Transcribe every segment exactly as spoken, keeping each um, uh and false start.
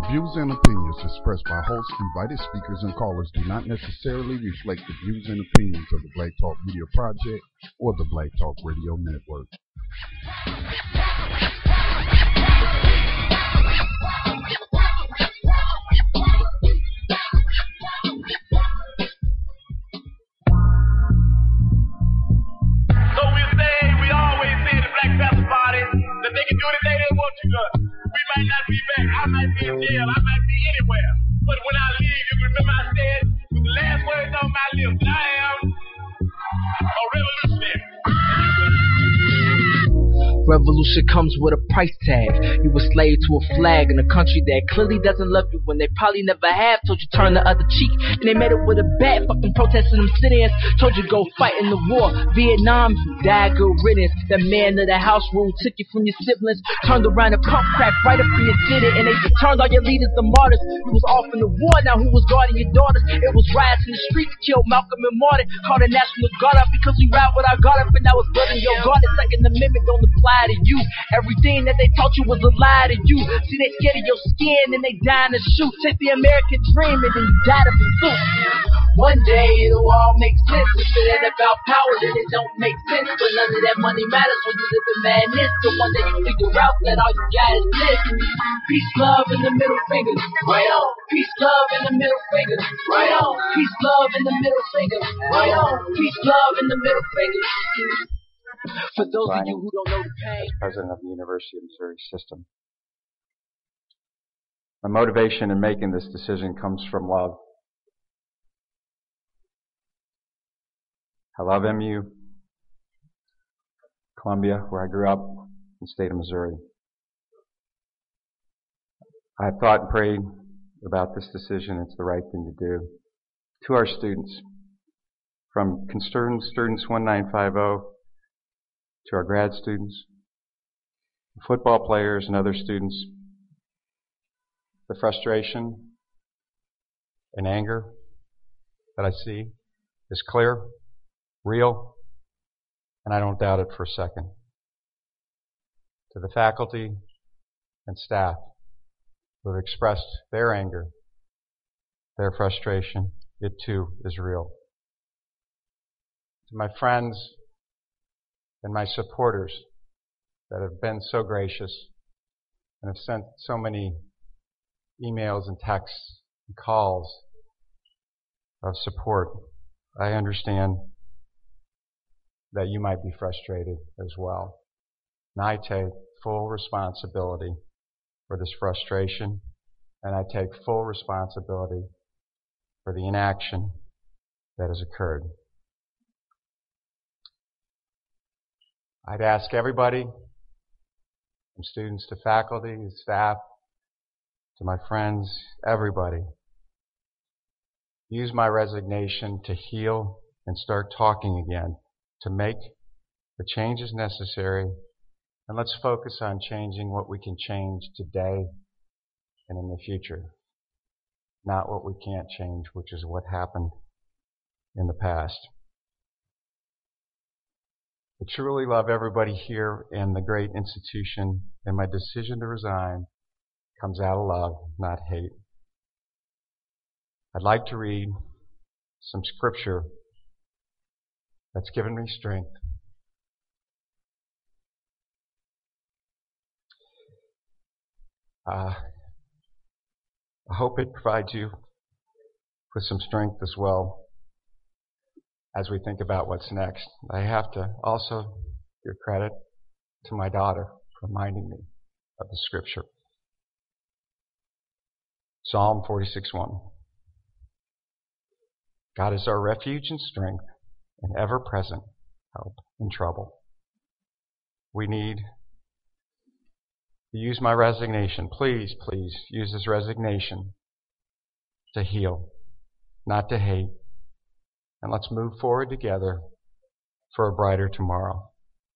views and opinions expressed by hosts, invited speakers, and callers do not necessarily reflect the views and opinions of the Black Talk Media Project or the Black Talk Radio Network. So we say, we always say the Black Panther Party that they can do anything they want to do. We might not be back. I might be in jail. I might be anywhere. But when I leave, you can remember I said, with the last words on my lips, that I am a revolutionary. Revolution comes with a price tag. You a slave to a flag in a country that clearly doesn't love you when they probably never have. Told you turn the other cheek, and they made it with a bat. Fucking protesting them sit-ins. Told you go fight in the war. Vietnam, you died good riddance. That man of the house rule took you from your siblings. Turned around and pump crack right up in your city, and they turned all your leaders to martyrs. You was off in the war, now who was guarding your daughters? It was riots in the streets, killed Malcolm and Martin. Called the National Guard up because we ride with our guard up, and that was blood in your garden. Second Amendment don't apply to you. Everything that they taught you was a lie to you. See, they scared of your skin and they dying to shoot. Take the American dream and then you die to pursue. One day it'll all make sense. If it ain't about power, then it don't make sense. But none of that money matters when you live in madness. The one day you figure out that all you got is this. Peace, love, and the middle fingers. Right on. Peace, love, and the middle fingers. Right on. Peace, love, and the middle fingers. Right on. Peace, love, and the middle fingers. For those Ryan, of you who don't know the pain. as president of the University of Missouri System. My motivation in making this decision comes from love. I love M U, Columbia, where I grew up, in the state of Missouri. I have thought and prayed about this decision. It's the right thing to do. To our students, from concerned students one nine five zero to our grad students, football players and other students, the frustration and anger that I see is clear, real, and I don't doubt it for a second. To the faculty and staff who have expressed their anger, their frustration, it too is real. To my friends and my supporters that have been so gracious and have sent so many emails and texts and calls of support, I understand that you might be frustrated as well. And I take full responsibility for this frustration, and I take full responsibility for the inaction that has occurred. I'd ask everybody, from students to faculty, to staff, to my friends, everybody, use my resignation to heal and start talking again, to make the changes necessary, and let's focus on changing what we can change today and in the future, not what we can't change, which is what happened in the past. I truly love everybody here and the great institution, and my decision to resign comes out of love, not hate. I'd like to read some scripture that's given me strength. Uh, I hope it provides you with some strength as well as we think about what's next. I have to also give credit to my daughter for reminding me of the scripture. Psalm forty-six one. God is our refuge and strength and ever-present help in trouble. We need to use my resignation. Please, please use this resignation to heal, not to hate. And let's move forward together for a brighter tomorrow.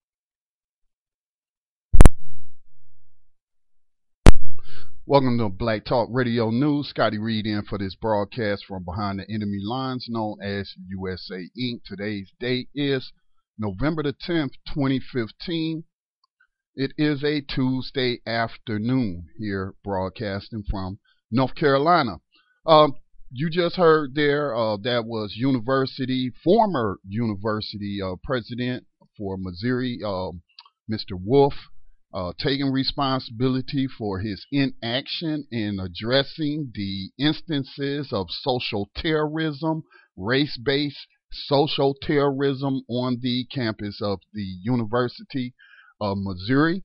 Welcome to Black Talk Radio News. Scotty Reed in for this broadcast from behind the enemy lines known as U S A Incorporated. Today's date is November the tenth, twenty fifteen. It is a Tuesday afternoon here broadcasting from North Carolina. Um, you just heard there uh, that was university, former university uh, president for Missouri, uh, Mister Wolf, uh, taking responsibility for his inaction in addressing the instances of social terrorism, race-based social terrorism on the campus of the University of Missouri.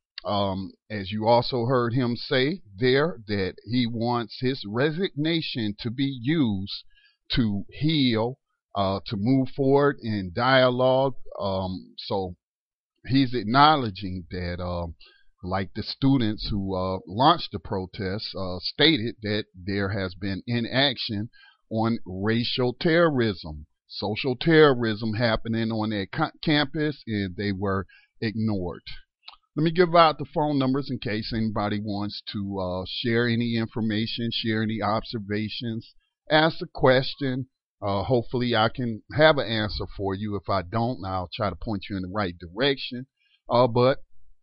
Um, as you also heard him say there, that he wants his resignation to be used to heal, uh, to move forward in dialogue. Um, so he's acknowledging that, uh, like the students who uh, launched the protest uh, stated, that there has been inaction on racial terrorism, social terrorism happening on their ca- campus, and they were ignored. Let me give out the phone numbers in case anybody wants to uh, share any information, share any observations, ask a question. Uh, hopefully I can have an answer for you. If I don't, I'll try to point you in the right direction. Uh, but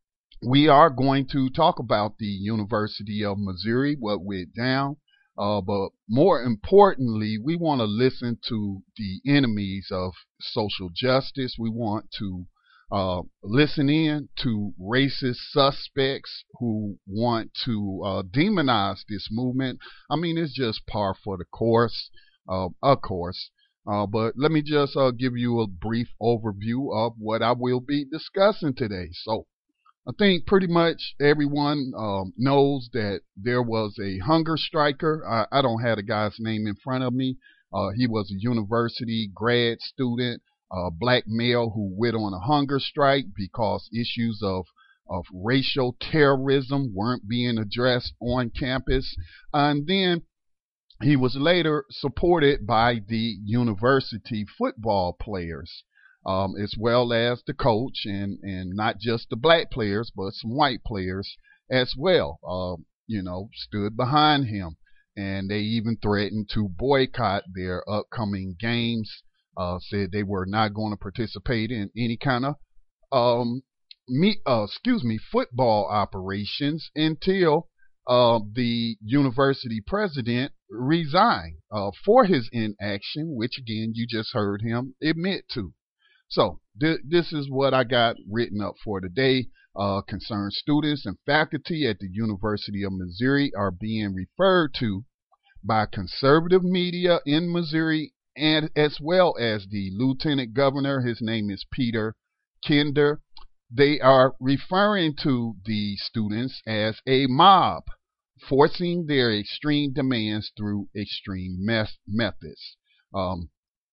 we are going to talk about the University of Missouri, what went down. Uh, but more importantly, we want to listen to the enemies of social justice. We want to Uh, listen in to racist suspects who want to uh, demonize this movement. I mean, it's just par for the course, uh, of course. Uh, but let me just uh, give you a brief overview of what I will be discussing today. So I think pretty much everyone um, knows that there was a hunger striker. I, I don't have the guy's name in front of me. Uh, he was a university grad student. A black male who went on a hunger strike because issues of of racial terrorism weren't being addressed on campus. And then he was later supported by the university football players, um, as well as the coach, and, and not just the black players, but some white players as well, uh, you know, stood behind him. And they even threatened to boycott their upcoming games. Uh, said they were not going to participate in any kind of um, me, uh, excuse me, football operations until uh, the university president resigned uh, for his inaction, which again you just heard him admit to. So th- this is what I got written up for today. Uh, concerned students and faculty at the University of Missouri are being referred to by conservative media in Missouri, and as well as the lieutenant governor. His name is Peter Kinder. They are referring to the students as a mob, forcing their extreme demands through extreme mes- methods. Um,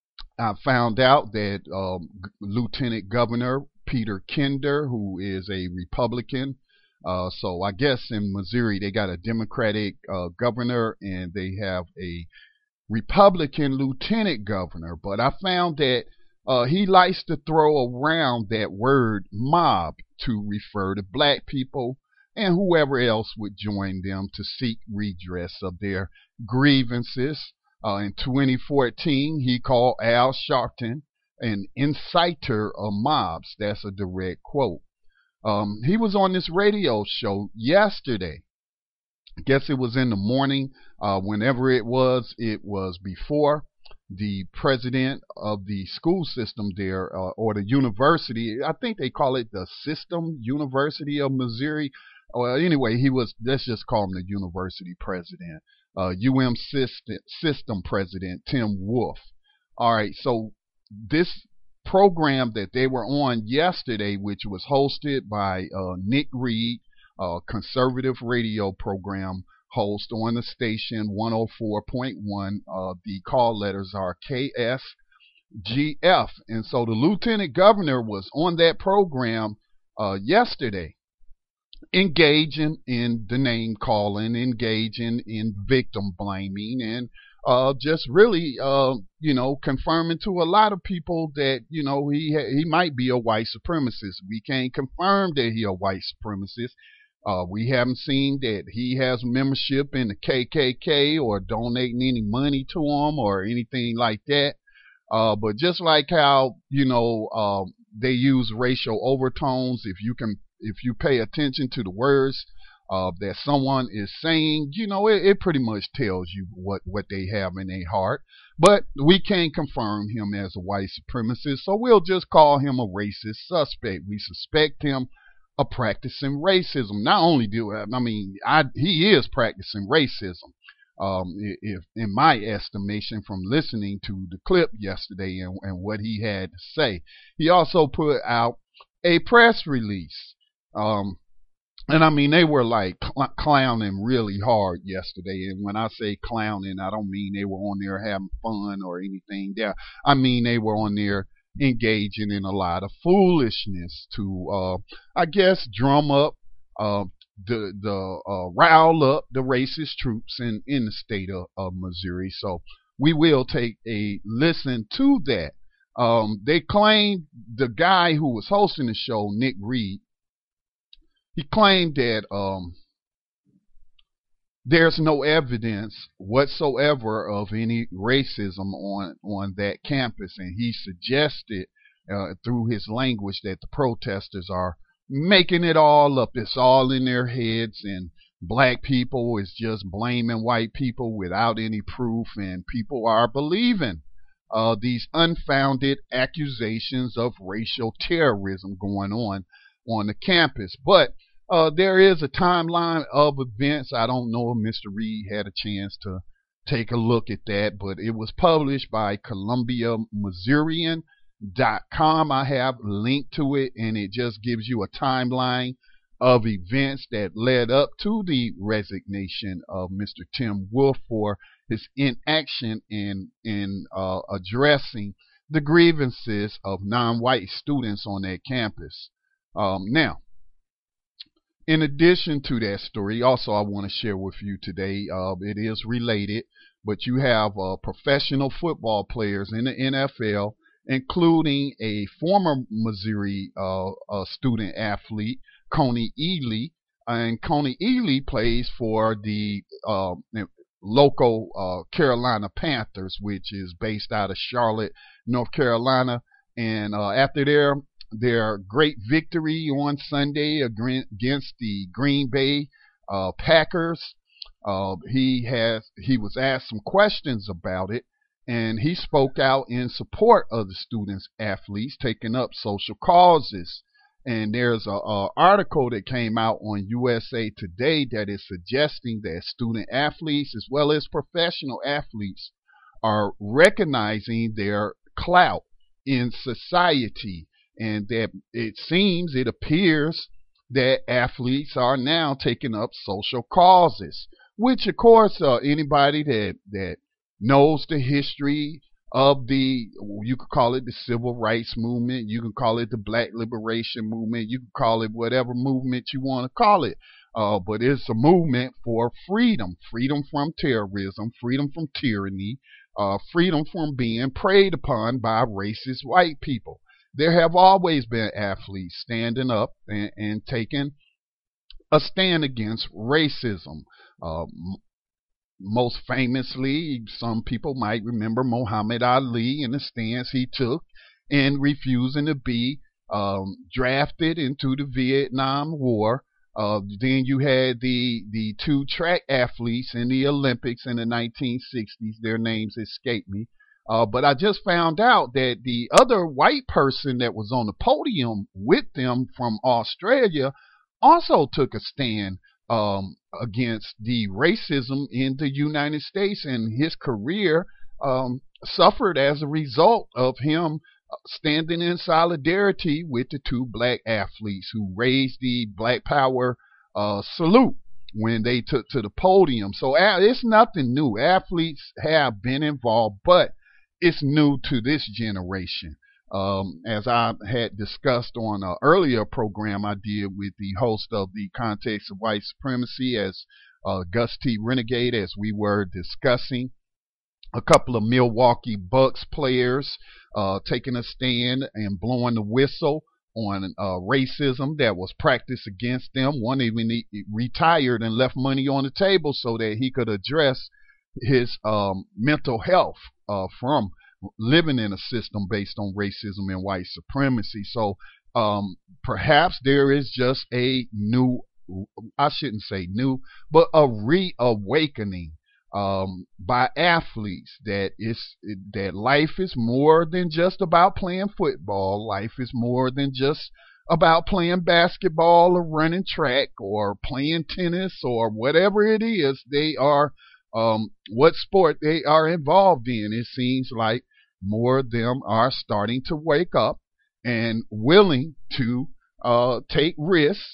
I found out that um, G- Lieutenant Governor Peter Kinder, who is a Republican, uh, so I guess in Missouri they got a Democratic uh, governor and they have a Republican lieutenant governor, but I found that uh, he likes to throw around that word mob to refer to black people and whoever else would join them to seek redress of their grievances. Uh, in twenty fourteen, he called Al Sharpton an inciter of mobs. That's a direct quote. Um, he was on this radio show yesterday. I guess it was in the morning. Uh, whenever it was, it was before the president of the school system there, uh, or the university. I think they call it the System University of Missouri. Well, anyway, he was, let's just call him the university president, uh, U M system, system president, Tim Wolf. All right, so this program that they were on yesterday, which was hosted by uh, Nick Reed, a conservative radio program host on the station one oh four point one. Uh, the call letters are K S G F. And so the lieutenant governor was on that program uh, yesterday, engaging in the name calling, engaging in victim blaming, and uh, just really, uh, you know, confirming to a lot of people that, you know, he ha- he might be a white supremacist. We can't confirm that he a white supremacist. Uh, we haven't seen that he has membership in the K K K or donating any money to him or anything like that. Uh, but just like how, you know, uh, they use racial overtones, if you can, if you pay attention to the words uh, that someone is saying, you know, it, it pretty much tells you what, what they have in their heart. But we can't confirm him as a white supremacist, so we'll just call him a racist suspect. We suspect him of practicing racism. Not only do I mean, I, he is practicing racism. Um, if, in my estimation, from listening to the clip yesterday and, and what he had to say, he also put out a press release. Um, and I mean, they were like cl- clowning really hard yesterday. And when I say clowning, I don't mean they were on there having fun or anything there. I mean, they were on there engaging in a lot of foolishness to, uh, I guess, drum up, uh, the the uh, rile up the racist troops in, in the state of, of Missouri. So we will take a listen to that. Um, they claimed the guy who was hosting the show, Nick Reed, he claimed that um, there's no evidence whatsoever of any racism on, on that campus, and he suggested uh, through his language that the protesters are making it all up. It's all in their heads, and black people is just blaming white people without any proof, and people are believing uh, these unfounded accusations of racial terrorism going on on the campus. But uh, there is a timeline of events. I don't know if Mister Reed had a chance to take a look at that, but it was published by Columbia Missourian dot com. I have linked to it, and it just gives you a timeline of events that led up to the resignation of Mister Tim Wolf for his inaction in in uh, addressing the grievances of non-white students on that campus. Um, now, in addition to that story, also I want to share with you today, uh, it is related, but you have uh, professional football players in the N F L, including a former Missouri uh, uh, student athlete, Coney Ealy. And Coney Ealy plays for the uh, local uh, Carolina Panthers, which is based out of Charlotte, North Carolina. And uh, after their their great victory on Sunday against the Green Bay uh, Packers, uh, he has he was asked some questions about it. And he spoke out in support of the students athletes taking up social causes. And there's a, a article that came out on U S A Today that is suggesting that student athletes as well as professional athletes are recognizing their clout in society, and that it seems, it appears that athletes are now taking up social causes, which of course uh, anybody that that knows the history of the, you could call it the civil rights movement, you can call it the black liberation movement, you can call it whatever movement you want to call it, uh, but it's a movement for freedom, freedom from terrorism, freedom from tyranny, uh, freedom from being preyed upon by racist white people. There have always been athletes standing up and, and taking a stand against racism. Uh, Most famously, some people might remember Muhammad Ali and the stance he took in refusing to be um, drafted into the Vietnam War. Uh, then you had the the two track athletes in the Olympics in the nineteen sixties. Their names escape me. Uh, but I just found out that the other white person that was on the podium with them from Australia also took a stand Um, against the racism in the United States, and his career um, suffered as a result of him standing in solidarity with the two black athletes who raised the Black Power uh, salute when they took to the podium. So uh, it's nothing new. Athletes have been involved, but it's new to this generation. Um, as I had discussed on an earlier program I did with the host of the Context of White Supremacy as uh, Gus T. Renegade, as we were discussing a couple of Milwaukee Bucks players uh, taking a stand and blowing the whistle on uh, racism that was practiced against them. One even retired and left money on the table so that he could address his um, mental health uh, from living in a system based on racism and white supremacy. So um, perhaps there is just a new I shouldn't say new, but a reawakening um, by athletes that is that life is more than just about playing football. Life is more than just about playing basketball or running track or playing tennis or whatever it is they are, um, what sport they are involved in. It seems like more of them are starting to wake up and willing to uh, take risks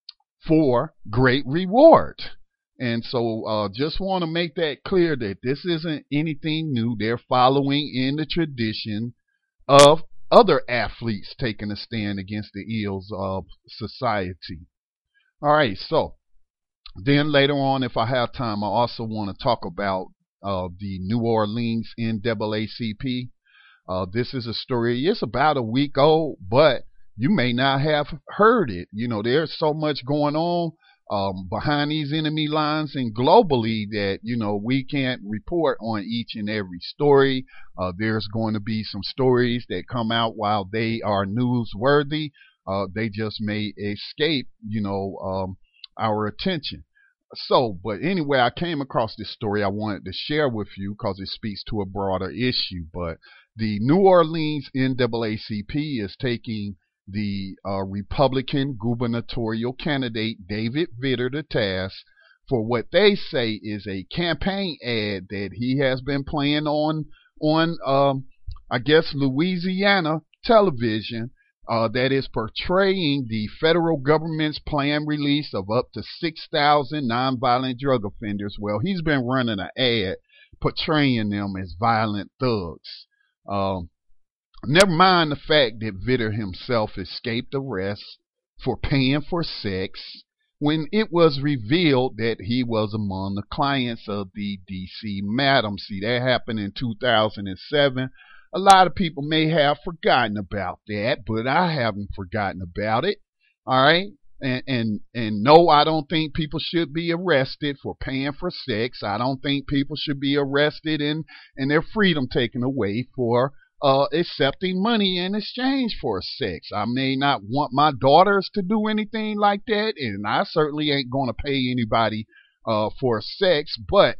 for great reward. And so uh, just want to make that clear that this isn't anything new. They're following in the tradition of other athletes taking a stand against the ills of society. All right, so then later on, if I have time, I also want to talk about uh, the New Orleans N double A C P. Uh, this is a story, it's about a week old, but you may not have heard it. You know, there's so much going on um, behind these enemy lines and globally that, you know, we can't report on each and every story. Uh, there's going to be some stories that come out while they are newsworthy. Uh, they just may escape, you know, um, our attention. So, but anyway, I came across this story I wanted to share with you because it speaks to a broader issue. But the New Orleans N double A C P is taking the uh, Republican gubernatorial candidate David Vitter to task for what they say is a campaign ad that he has been playing on on um, I guess Louisiana television uh, that is portraying the federal government's planned release of up to six thousand nonviolent drug offenders. Well, he's been running an ad portraying them as violent thugs. Um, Never mind the fact that Vitter himself escaped arrest for paying for sex when it was revealed that he was among the clients of the D C Madam. See, that happened in two thousand seven. A lot of people may have forgotten about that, but I haven't forgotten about it. All right? And, and, and no, I don't think people should be arrested for paying for sex. I don't think people should be arrested and, and their freedom taken away for Uh, accepting money in exchange for sex. I may not want my daughters to do anything like that, and I certainly ain't going to pay anybody uh, for sex. But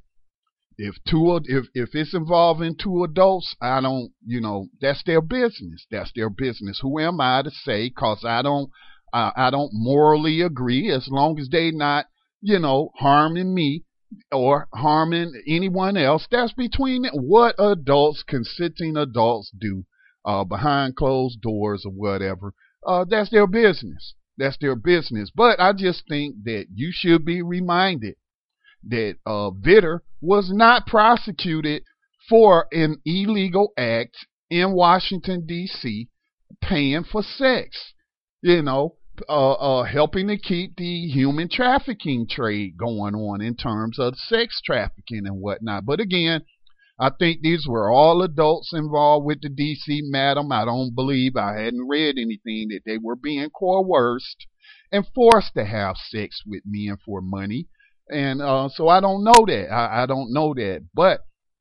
if two, if if it's involving two adults, I don't, you know, that's their business. That's their business. Who am I to say? Cause I don't, I, I don't morally agree. As long as they not, you know, harming me or harming anyone else, that's between what adults, consenting adults do uh, behind closed doors or whatever. Uh, that's their business. That's their business. But I just think that you should be reminded that uh, Vitter was not prosecuted for an illegal act in Washington, D C, paying for sex. You know, Uh, uh, helping to keep the human trafficking trade going on in terms of sex trafficking and whatnot. But again, I think these were all adults involved with the D C Madam. I don't believe, I hadn't read anything that they were being coerced and forced to have sex with men for money. And uh, so I don't know that. I, I don't know that. But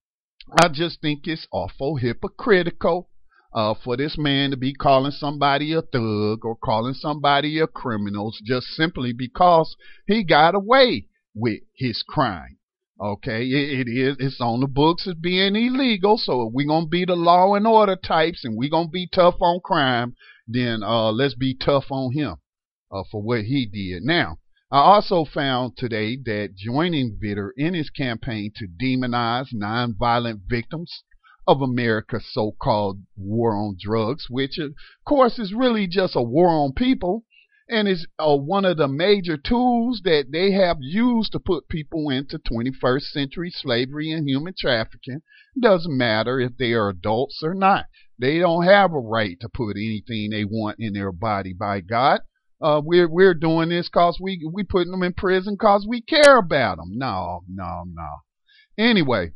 I just think it's awful hypocritical Uh, for this man to be calling somebody a thug or calling somebody a criminal just simply because he got away with his crime. Okay, it, it is, it's on the books as being illegal. So if we're going to be the law and order types and we're going to be tough on crime, then uh, let's be tough on him uh, for what he did. Now, I also found today that joining Vitter in his campaign to demonize nonviolent victims of America's so-called war on drugs, which of course is really just a war on people and is uh, one of the major tools that they have used to put people into twenty-first century slavery and human trafficking. Doesn't matter if they are adults or not. They don't have a right to put anything they want in their body, by God. Uh, we're we're doing this because we we putting them in prison because we care about them. No, no, no. Anyway,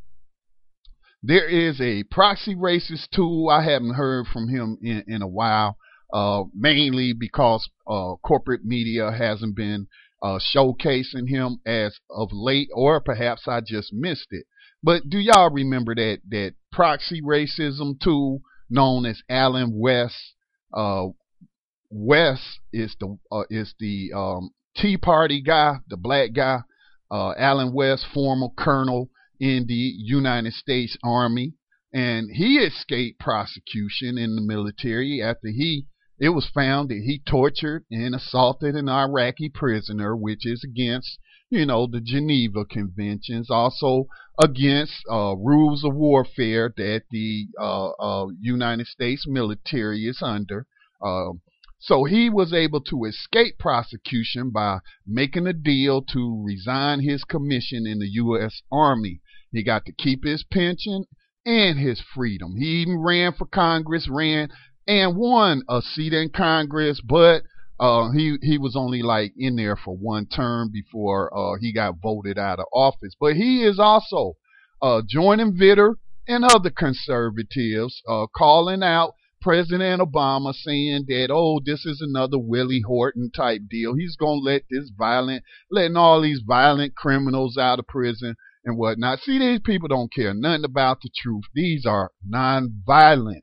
there is a proxy racist tool. I haven't heard from him in, in a while, uh, mainly because uh, corporate media hasn't been uh, showcasing him as of late, or perhaps I just missed it. But do y'all remember that that proxy racism tool known as Allen West? Uh, West is the uh, is the um, Tea Party guy, the black guy, uh, Allen West, former colonel in the United States Army, and he escaped prosecution in the military after he it was found that he tortured and assaulted an Iraqi prisoner, which is against, you know, the Geneva Conventions, also against uh, rules of warfare that the uh, uh, United States military is under. Uh, so he was able to escape prosecution by making a deal to resign his commission in the U S Army. He got to keep his pension and his freedom. He even ran for Congress, ran and won a seat in Congress, but uh, he he was only like in there for one term before uh, he got voted out of office. But he is also uh, joining Vitter and other conservatives, uh, calling out President Obama, saying that, oh, this is another Willie Horton type deal. He's gonna let this violent, letting all these violent criminals out of prison and whatnot. See, these people don't care nothing about the truth. These are non-violent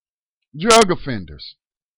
drug offenders,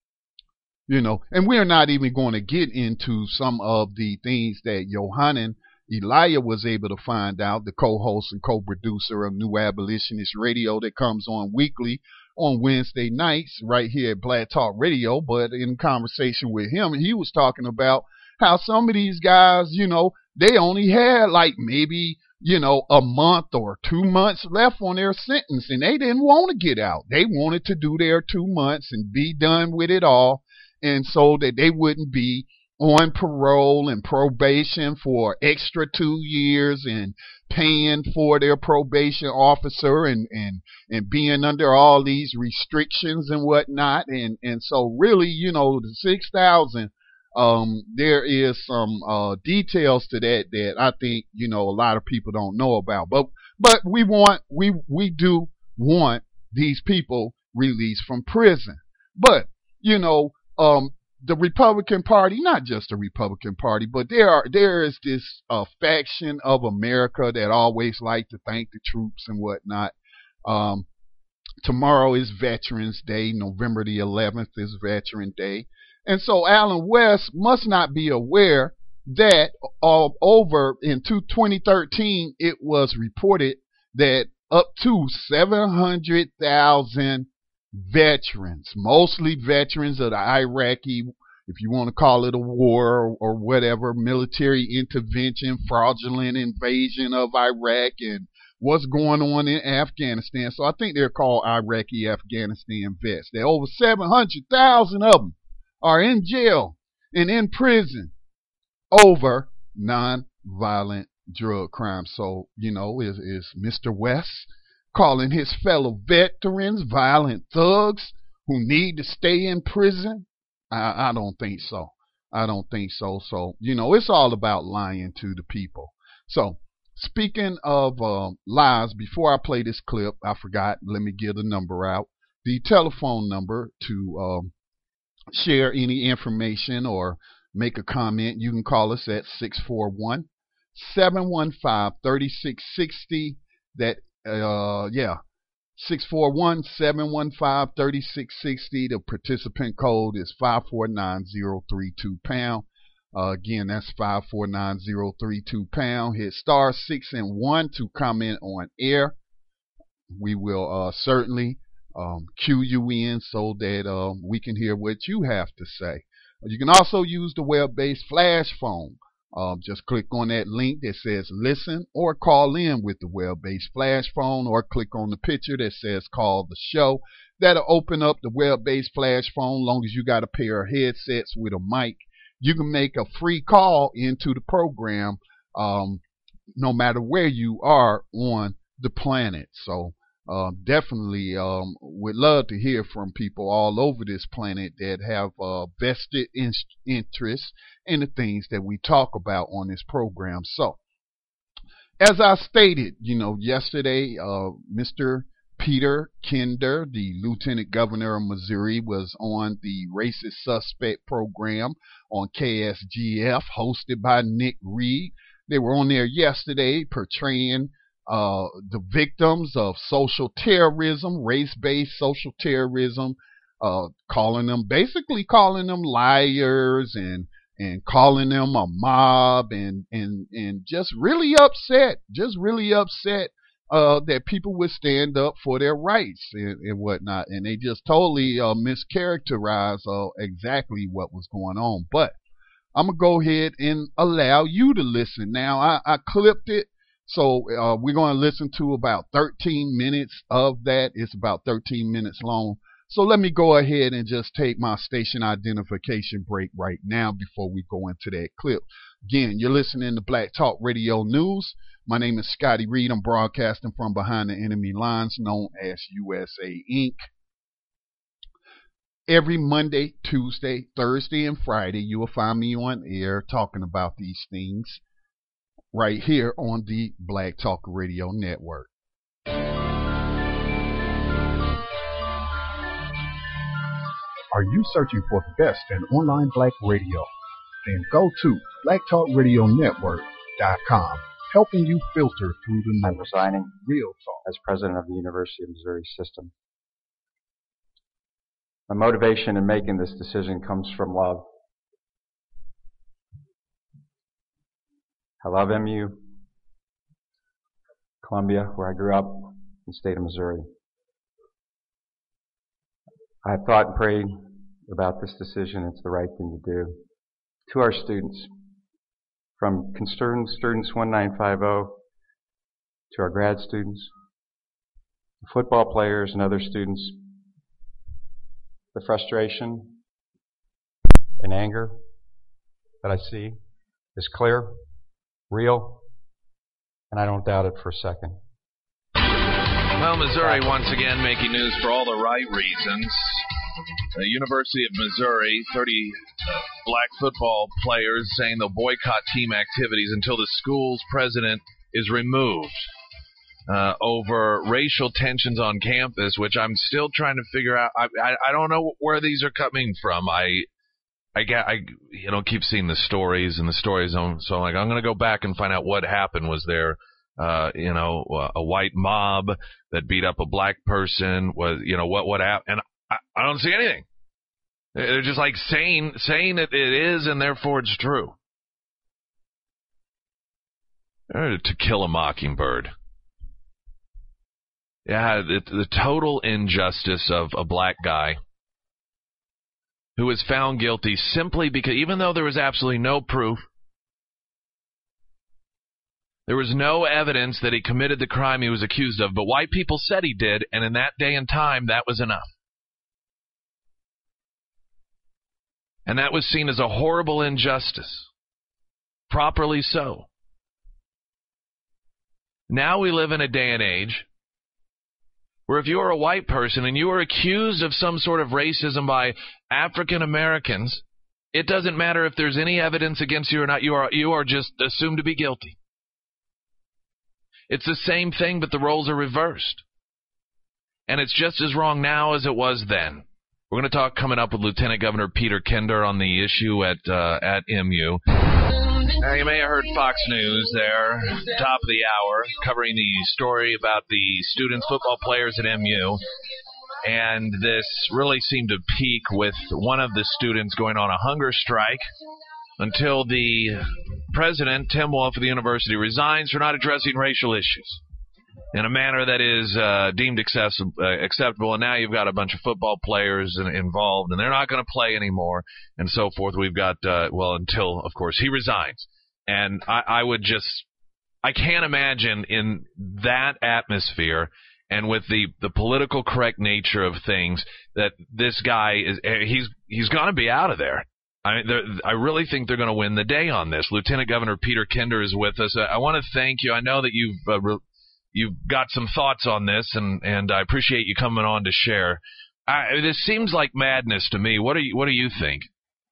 you know, and we're not even going to get into some of the things that Yohanan Elia was able to find out, the co-host and co-producer of New Abolitionist Radio that comes on weekly on Wednesday nights right here at Black Talk Radio. But in conversation with him, he was talking about how some of these guys, you know, they only had like maybe, you know, a month or two months left on their sentence, and they didn't want to get out. They wanted to do their two months and be done with it all, and so that they wouldn't be on parole and probation for extra two years and paying for their probation officer and, and, and being under all these restrictions and whatnot. And, and so really, you know, the six thousand, Um, there is some uh, details to that that I think, you know, a lot of people don't know about. But but we want we we do want these people released from prison. But you know, um, the Republican Party, not just the Republican Party, but there are there is this uh, faction of America that always like to thank the troops and whatnot. Um, tomorrow is Veterans Day. November the eleventh is Veteran Day. And so Allen West must not be aware that all over in twenty thirteen, it was reported that up to seven hundred thousand veterans, mostly veterans of the Iraqi, if you want to call it a war or, or whatever, military intervention, fraudulent invasion of Iraq and what's going on in Afghanistan. So I think they're called Iraqi Afghanistan vets. There are over seven hundred thousand of them are in jail and in prison over non-violent drug crimes. So, you know, is, is Mister West calling his fellow veterans violent thugs who need to stay in prison? I, I don't think so. I don't think so. So, you know, it's all about lying to the people. So, speaking of uh, lies, before I play this clip, I forgot, let me get the number out. The telephone number to um, share any information or make a comment, you can call us at six four one, seven one five, three six six zero. That, uh, yeah, six four one, seven one five, three six six zero. The participant code is five four nine zero three two pound. Uh, again, that's five four nine zero three two pound. Hit star six and one to comment on air. We will uh, certainly Um, cue you in so that um, we can hear what you have to say. You can also use the web-based flash phone. Um, just click on that link that says listen, or call in with the web-based flash phone, or click on the picture that says call the show. That'll open up the web-based flash phone. Long as you got a pair of headsets with a mic, you can make a free call into the program um, no matter where you are on the planet. So Uh, definitely um, would love to hear from people all over this planet that have uh, vested in- interest in the things that we talk about on this program. So, as I stated, you know, yesterday, uh, Mister Peter Kinder, the Lieutenant Governor of Missouri, was on the Racist Suspect program on K S G F, hosted by Nick Reed. They were on there yesterday portraying Uh, the victims of social terrorism, race-based social terrorism, uh, calling them, basically calling them liars and and calling them a mob and, and, and just really upset, just really upset uh, that people would stand up for their rights and, and whatnot. And they just totally uh, mischaracterized uh, exactly what was going on. But I'm going to go ahead and allow you to listen. Now, I, I clipped it. So uh, we're going to listen to about thirteen minutes of that. It's about thirteen minutes long. So let me go ahead and just take my station identification break right now before we go into that clip. Again, you're listening to Black Talk Radio News. My name is Scotty Reed. I'm broadcasting from behind the enemy lines, known as U S A Incorporated. Every Monday, Tuesday, Thursday, and Friday, you will find me on air talking about these things right here on the Black Talk Radio Network. Are you searching for the best in online black radio? Then go to black talk radio network dot com, helping you filter through the noise. I'm resigning Real talk as president of the University of Missouri System. My motivation in making this decision comes from love. I love M U, Columbia, where I grew up, in the state of Missouri. I have thought and prayed about this decision. It's the right thing to do. To our students, from Concerned Students one nine five zero to our grad students, the football players and other students, the frustration and anger that I see is clear, real, and I don't doubt it for a second. Well, Missouri once again making news for all the right reasons. The University of Missouri, thirty uh, black football players saying they'll boycott team activities until the school's president is removed uh, over racial tensions on campus, which I'm still trying to figure out. I, I, I don't know where these are coming from. I I get, I, you know, keep seeing the stories and the stories on, so I'm like, I'm going to go back and find out what happened. Was there, uh, you know, a white mob that beat up a black person? Was, you know, what, what happened? And I, I don't see anything. They're just like saying, saying that it is and therefore it's true. To Kill a Mockingbird. Yeah, the, the total injustice of a black guy who was found guilty simply because, even though there was absolutely no proof, there was no evidence that he committed the crime he was accused of, but white people said he did, and in that day and time, that was enough. And that was seen as a horrible injustice. Properly so. Now we live in a day and age where if you are a white person and you are accused of some sort of racism by African Americans, it doesn't matter if there's any evidence against you or not. You are you are just assumed to be guilty. It's the same thing, but the roles are reversed. And it's just as wrong now as it was then. We're going to talk coming up with Lieutenant Governor Peter Kinder on the issue at uh, at M U. Now, you may have heard Fox News there, top of the hour, covering the story about the students, football players at M U. And this really seemed to peak with one of the students going on a hunger strike until the president, Tim Wolf of the university, resigns for not addressing racial issues in a manner that is uh, deemed access- uh, acceptable. And now you've got a bunch of football players in- involved, and they're not going to play anymore, and so forth. We've got, uh, well, until, of course, he resigns. And I, I would just, I can't imagine in that atmosphere and with the, the political correct nature of things that this guy is, he's he's going to be out of there. I mean, I really think they're going to win the day on this. Lieutenant Governor Peter Kinder is with us. I, I want to thank you. I know that you've uh, re- you've got some thoughts on this, and, and I appreciate you coming on to share. I, this seems like madness to me. What do you What do you think?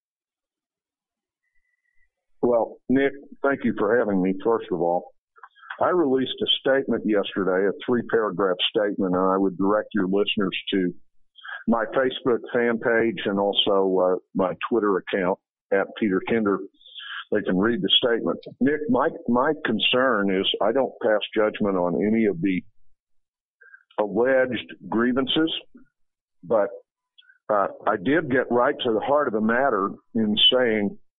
Well, Nick, thank you for having me, first of all. I released a statement yesterday, a three-paragraph statement, and I would direct your listeners to my Facebook fan page and also uh, my Twitter account, at Peter Kinder. They can read the statement. Nick, my, my concern is I don't pass judgment on any of the alleged grievances, but uh, I did get right to the heart of the matter in saying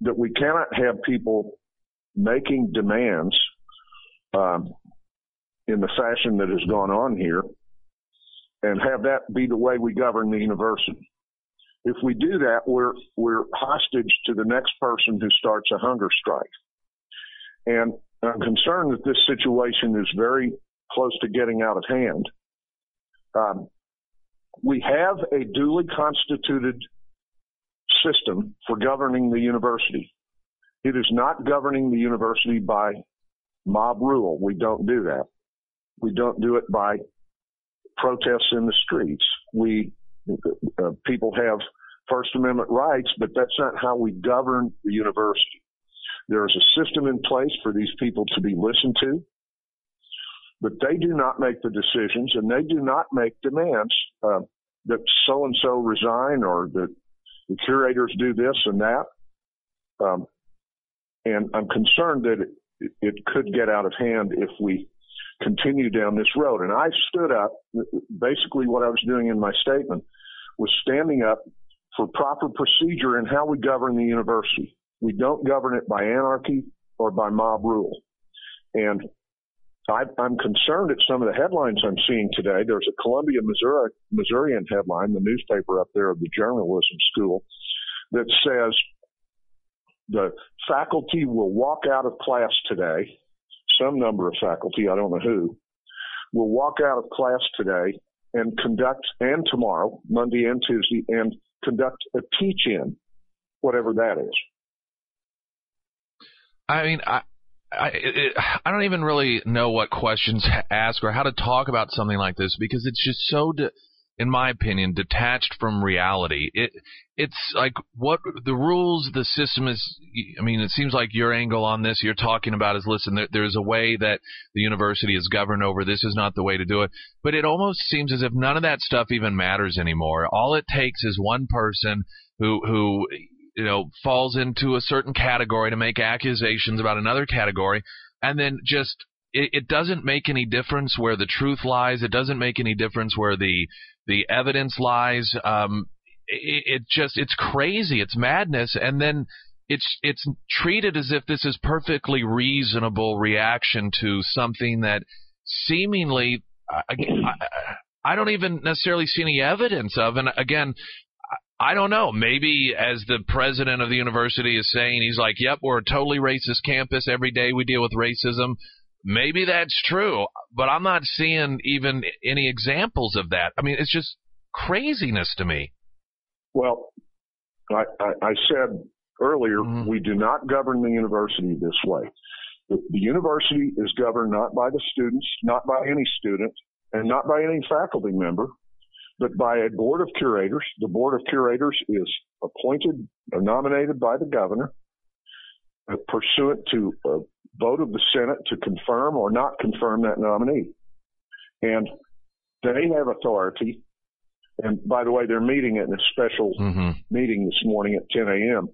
that we cannot have people making demands um, in the fashion that has gone on here and have that be the way we govern the university. If we do that, we're we're hostage to the next person who starts a hunger strike. And I'm concerned that this situation is very close to getting out of hand. Um, we have a duly constituted system for governing the university. It is not governing the university by mob rule. We don't do that. We don't do it by protests in the streets. We uh, people have First Amendment rights, but that's not how we govern the university. There is a system in place for these people to be listened to, but they do not make the decisions, and they do not make demands uh, that so-and-so resign or that the curators do this and that. Um, and I'm concerned that it, it could get out of hand if we continue down this road. And I stood up, basically what I was doing in my statement was standing up for proper procedure in how we govern the university. We don't govern it by anarchy or by mob rule. And I, I'm concerned at some of the headlines I'm seeing today. There's a Columbia, Missouri, Missourian headline, the newspaper up there of the journalism school, that says the faculty will walk out of class today. Some number of faculty, I don't know who, will walk out of class today and conduct, and tomorrow, Monday and Tuesday, and conduct a teach-in, whatever that is. I mean, I I, it, I don't even really know what questions to ask or how to talk about something like this, because it's just so, de- in my opinion, detached from reality. It It's like what the rules, the system is. I mean, it seems like your angle on this, you're talking about is, listen, there, there's a way that the university is governed over. This is not the way to do it. But it almost seems as if none of that stuff even matters anymore. All it takes is one person who who. you know, falls into a certain category to make accusations about another category, and then just it, it doesn't make any difference where the truth lies. It doesn't make any difference where the the evidence lies. Um, it, it just it's crazy. It's madness, and then it's it's treated as if this is perfectly reasonable reaction to something that seemingly I, I, I don't even necessarily see any evidence of. And again, I don't know. Maybe as the president of the university is saying, he's like, yep, we're a totally racist campus. Every day we deal with racism. Maybe that's true, but I'm not seeing even any examples of that. I mean, it's just craziness to me. Well, I, I, I said earlier, mm-hmm. we do not govern the university this way. The, the university is governed not by the students, not by any student, and not by any faculty member, but by a board of curators. The board of curators is appointed or nominated by the governor, uh, pursuant to a vote of the Senate to confirm or not confirm that nominee. And they have authority. And by the way, they're meeting in a special mm-hmm. meeting this morning at ten a.m.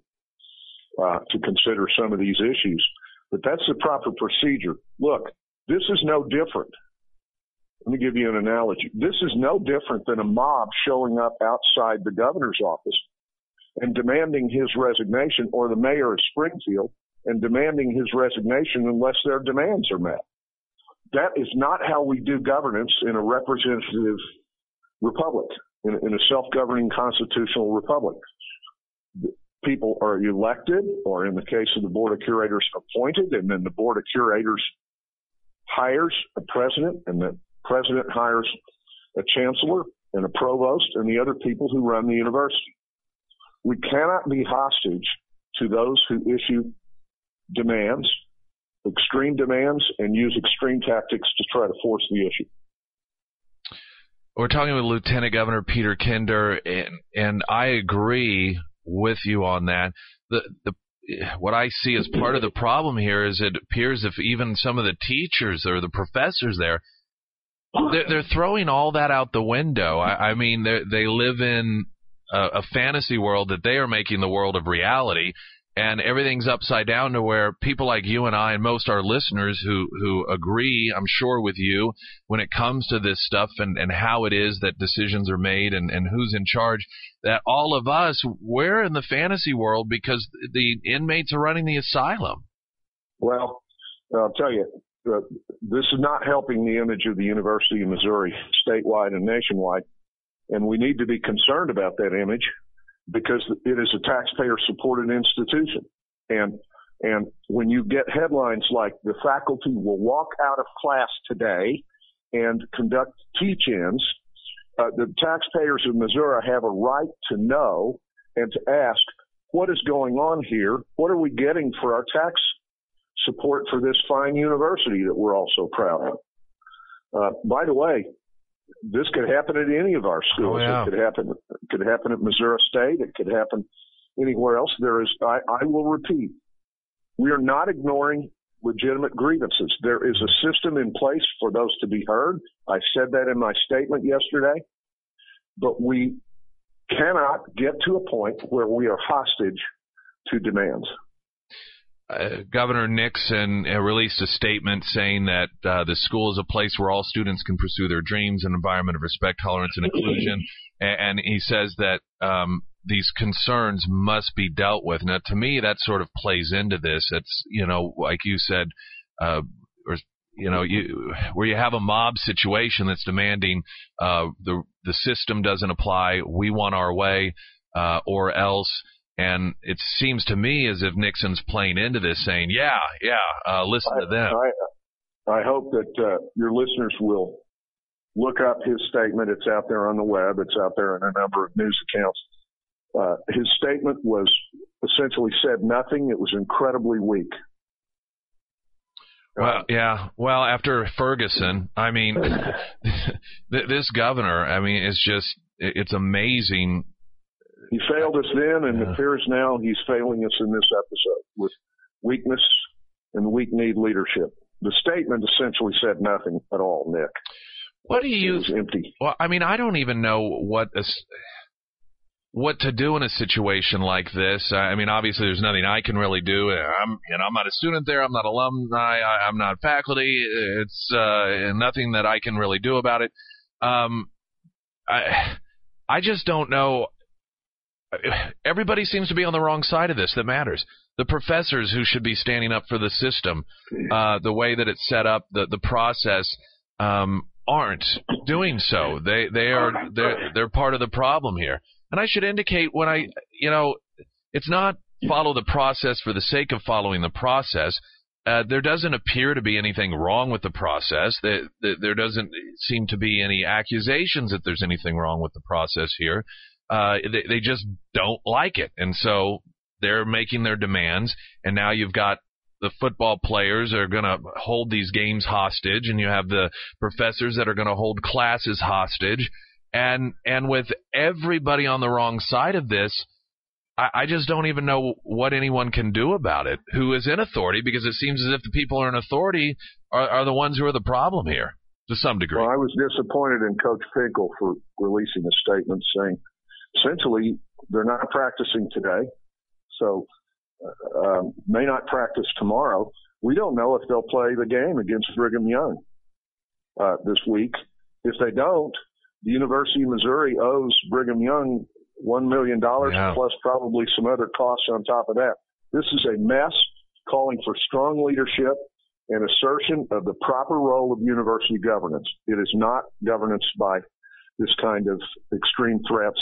Uh, to consider some of these issues. But that's the proper procedure. Look, this is no different. Let me give you an analogy. This is no different than a mob showing up outside the governor's office and demanding his resignation, or the mayor of Springfield and demanding his resignation unless their demands are met. That is not how we do governance in a representative republic, in, in a self-governing constitutional republic. People are elected, or in the case of the Board of Curators, appointed, and then the Board of Curators hires a president, and the president hires a chancellor and a provost and the other people who run the university. We cannot be hostage to those who issue demands, extreme demands, and use extreme tactics to try to force the issue. We're talking with Lieutenant Governor Peter Kinder, and, and I agree with you on that. The the what I see as part of the problem here is it appears if even some of the teachers or the professors there, they're, they're throwing all that out the window. I, I mean, they they live in a, a fantasy world that they are making the world of reality, and everything's upside down to where people like you and I and most our listeners who, who agree, I'm sure, with you when it comes to this stuff and, and how it is that decisions are made and, and who's in charge, that all of us, we're in the fantasy world because the inmates are running the asylum. Well, I'll tell you, uh, this is not helping the image of the University of Missouri statewide and nationwide, and we need to be concerned about that image, because it is a taxpayer-supported institution. And and when you get headlines like the faculty will walk out of class today and conduct teach-ins, uh, the taxpayers of Missouri have a right to know and to ask, what is going on here? What are we getting for our tax support for this fine university that we're all so proud of? Uh, by the way, this could happen at any of our schools. Oh, yeah. It could happen. It could happen at Missouri State. It could happen anywhere else. There is. I, I will repeat. We are not ignoring legitimate grievances. There is a system in place for those to be heard. I said that in my statement yesterday. But we cannot get to a point where we are hostage to demands. Uh, Governor Nixon uh, released a statement saying that uh, the school is a place where all students can pursue their dreams, an environment of respect, tolerance, and inclusion. And, and he says that um, these concerns must be dealt with. Now, to me, that sort of plays into this. It's, you know, like you said, uh, or you know, you, where you have a mob situation that's demanding uh, the the system doesn't apply, we want our way, uh, or else. And it seems to me as if Nixon's playing into this, saying, yeah, yeah, uh, listen I, to them. I, I hope that uh, your listeners will look up his statement. It's out there on the web. It's out there in a number of news accounts. Uh, his statement was essentially said nothing. It was incredibly weak. Well, yeah. Well, after Ferguson, I mean, this governor, I mean, it's just, it's amazing. He failed us then, and it appears now he's failing us in this episode with weakness and weak-kneed leadership. The statement essentially said nothing at all, Nick. What do you? It was empty. Well, I mean, I don't even know what a, what to do in a situation like this. I mean, obviously, there's nothing I can really do. I'm, you know, I'm not a student there. I'm not alumni. I, I'm not faculty. It's uh, nothing that I can really do about it. Um, I, I just don't know. Everybody seems to be on the wrong side of this that matters. The professors who should be standing up for the system, uh, the way that it's set up, the the process, um, aren't doing so. They they are they're they're part of the problem here. And I should indicate when I you know it's not follow the process for the sake of following the process. Uh, there doesn't appear to be anything wrong with the process. There, there doesn't seem to be any accusations that there's anything wrong with the process here. Uh, they, they just don't like it. And so they're making their demands. And now you've got the football players are going to hold these games hostage, and you have the professors that are going to hold classes hostage. And and with everybody on the wrong side of this, I, I just don't even know what anyone can do about it, who is in authority, because it seems as if the people who are in authority are, are the ones who are the problem here to some degree. Well, I was disappointed in Coach Finkel for releasing a statement saying, essentially, they're not practicing today, so uh, um, may not practice tomorrow. We don't know if they'll play the game against Brigham Young uh, this week. If they don't, the University of Missouri owes Brigham Young one million dollars yeah. plus probably some other costs on top of that. This is a mess calling for strong leadership and assertion of the proper role of university governance. It is not governance by this kind of extreme threats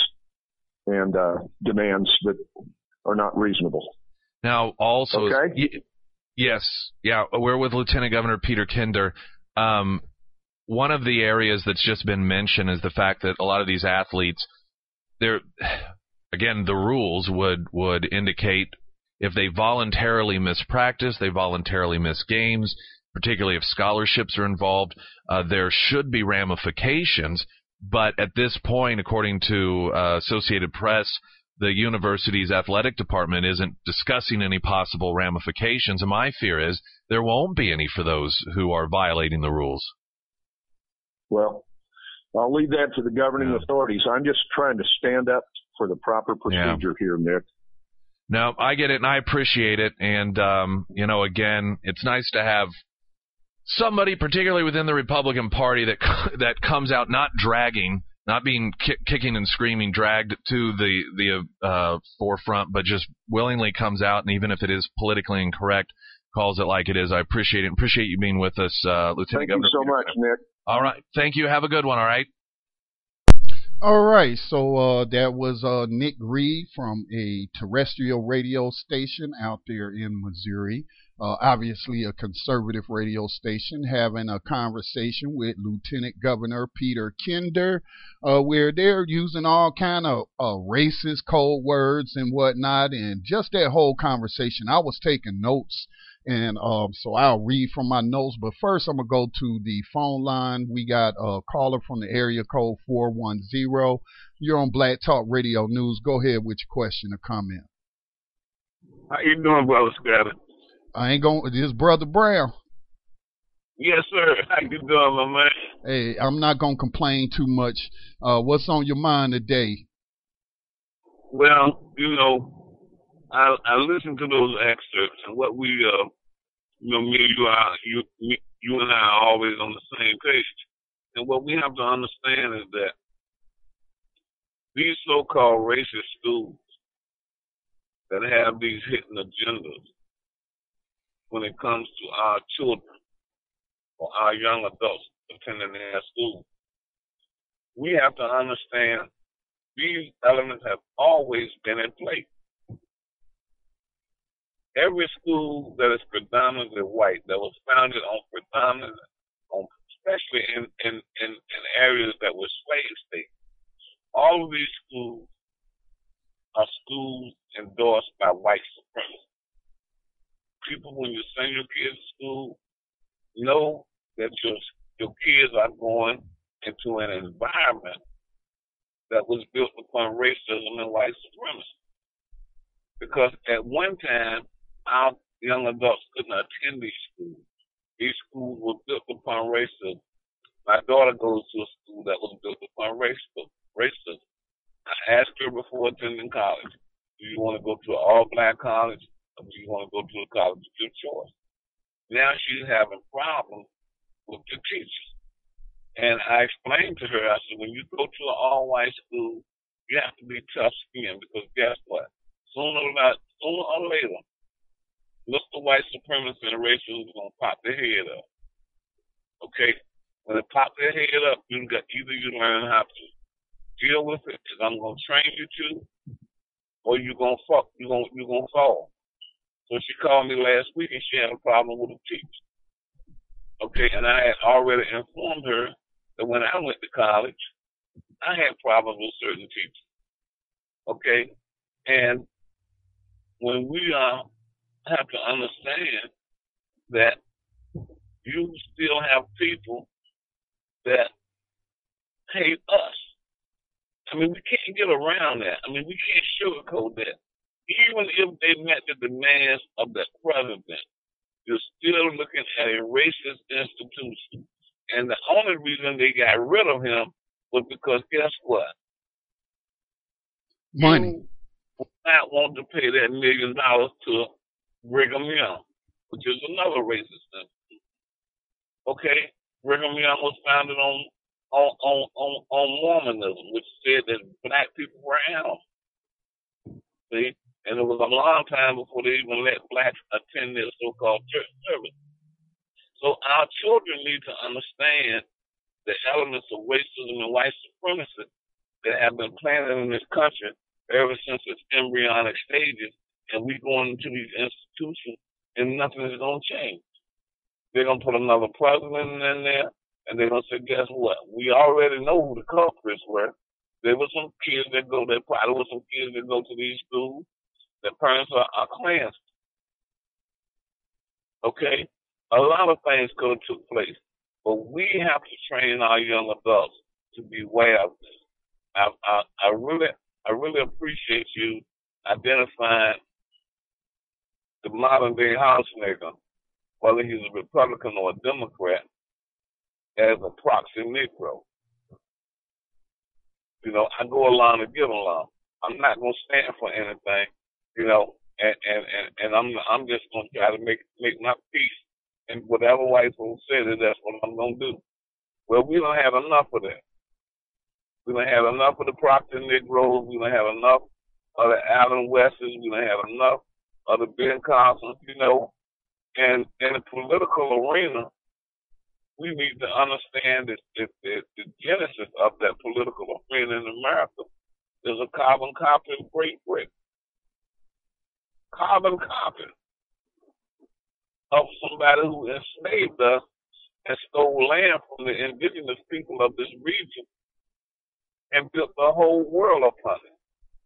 and uh, demands that are not reasonable. Now, also, okay? y- yes, yeah, we're with Lieutenant Governor Peter Kinder. Um, one of the areas that's just been mentioned is the fact that a lot of these athletes, they're, again, the rules would, would indicate if they voluntarily miss practice, they voluntarily miss games, particularly if scholarships are involved, uh, there should be ramifications. But at this point, according to uh, Associated Press, the university's athletic department isn't discussing any possible ramifications. And my fear is there won't be any for those who are violating the rules. Well, I'll leave that to the governing yeah. authorities. I'm just trying to stand up for the proper procedure yeah. here, Nick. No, I get it, and I appreciate it. And, um, you know, again, it's nice to have somebody, particularly within the Republican Party, that that comes out not dragging, not being ki- kicking and screaming, dragged to the, the uh, forefront, but just willingly comes out, and even if it is politically incorrect, calls it like it is. I appreciate it. Appreciate you being with us, uh, Lieutenant Thank Governor. you so Peter much, Kender. Nick. All right. Thank you. Have a good one, all right? All right, so uh, that was uh, Nick Reed from a terrestrial radio station out there in Missouri. Uh, obviously a conservative radio station, having a conversation with Lieutenant Governor Peter Kender, uh, where they're using all kind of uh, racist code words and whatnot, and just that whole conversation. I was taking notes, and um, so I'll read from my notes. But first, I'm gonna go to the phone line. We got a caller from the area code four one zero. You're on Black Talk Radio News. Go ahead with your question or comment. How you doing, brother Scotty? I ain't going. This Brother Brown. Yes, sir. How you doing, my man? Hey, I'm not gonna complain too much. Uh, what's on your mind today? Well, you know, I I listened to those excerpts, and what we, uh, you know, me, you are, you, me, you and I are always on the same page. And what we have to understand is that these so-called racist schools that have these hidden agendas when it comes to our children or our young adults attending their school, we have to understand these elements have always been in place. Every school that is predominantly white, that was founded on predominantly, on, especially in, in, in, in areas that were slave states, all of these schools are schools endorsed by white supremacy. People, when you send your kids to school, know that your your kids are going into an environment that was built upon racism and white supremacy. Because at one time, our young adults couldn't attend these schools. These schools were built upon racism. My daughter goes to a school that was built upon racism. racism. I asked her before attending college, do you want to go to an all-black college? Or do you want to go to a college of your choice? Now she's having problems with the teachers. And I explained to her, I said, when you go to an all-white school, you have to be tough-skinned because guess what? Sooner or, not, sooner or later, Mister White supremacy and racism is going to pop their head up. Okay? When it pops their head up, you got either you learn how to deal with it, because I'm going to train you to, or you're going to fuck, you're going you're going to fall. So she called me last week and she had a problem with a teacher. Okay, and I had already informed her that when I went to college, I had problems with certain teachers. Okay, and when we uh, have to understand that you still have people that hate us. I mean, we can't get around that. I mean, we can't sugarcoat that. Even if they met the demands of the president, you're still looking at a racist institution. And the only reason they got rid of him was because guess what? Money. You will not want to pay that million dollars to Brigham Young, which is another racist institution. Okay? Brigham Young was founded on on on on, on Mormonism, which said that black people were animals. See? And it was a long time before they even let blacks attend their so-called church service. So our children need to understand the elements of racism and white supremacy that have been planted in this country ever since its embryonic stages, and we going into these institutions and nothing is going to change. They're going to put another president in there, and they're going to say, guess what? We already know who the culprits were. There were some kids that go, there probably were some kids that go to these schools. Their parents are, are Klansmen. Okay? A lot of things could have took place. But we have to train our young adults to be aware of this. I, I, I really I really appreciate you identifying the modern day house nigger, whether he's a Republican or a Democrat, as a proxy Negro. You know, I go along to get along. I'm not going to stand for anything you know, and and and, and I'm I'm just gonna try to make make my peace, and whatever white folks say, that's what I'm gonna do. Well, we don't have enough of that. We don't have enough of the Proctor Negroes. We don't have enough of the Allen Wests. We don't have enough of the Ben Carsons, you know. And in the political arena, we need to understand that the, the, the genesis of that political arena in America is a carbon copy of Great Britain. Carbon copy of somebody who enslaved us and stole land from the indigenous people of this region and built the whole world upon it.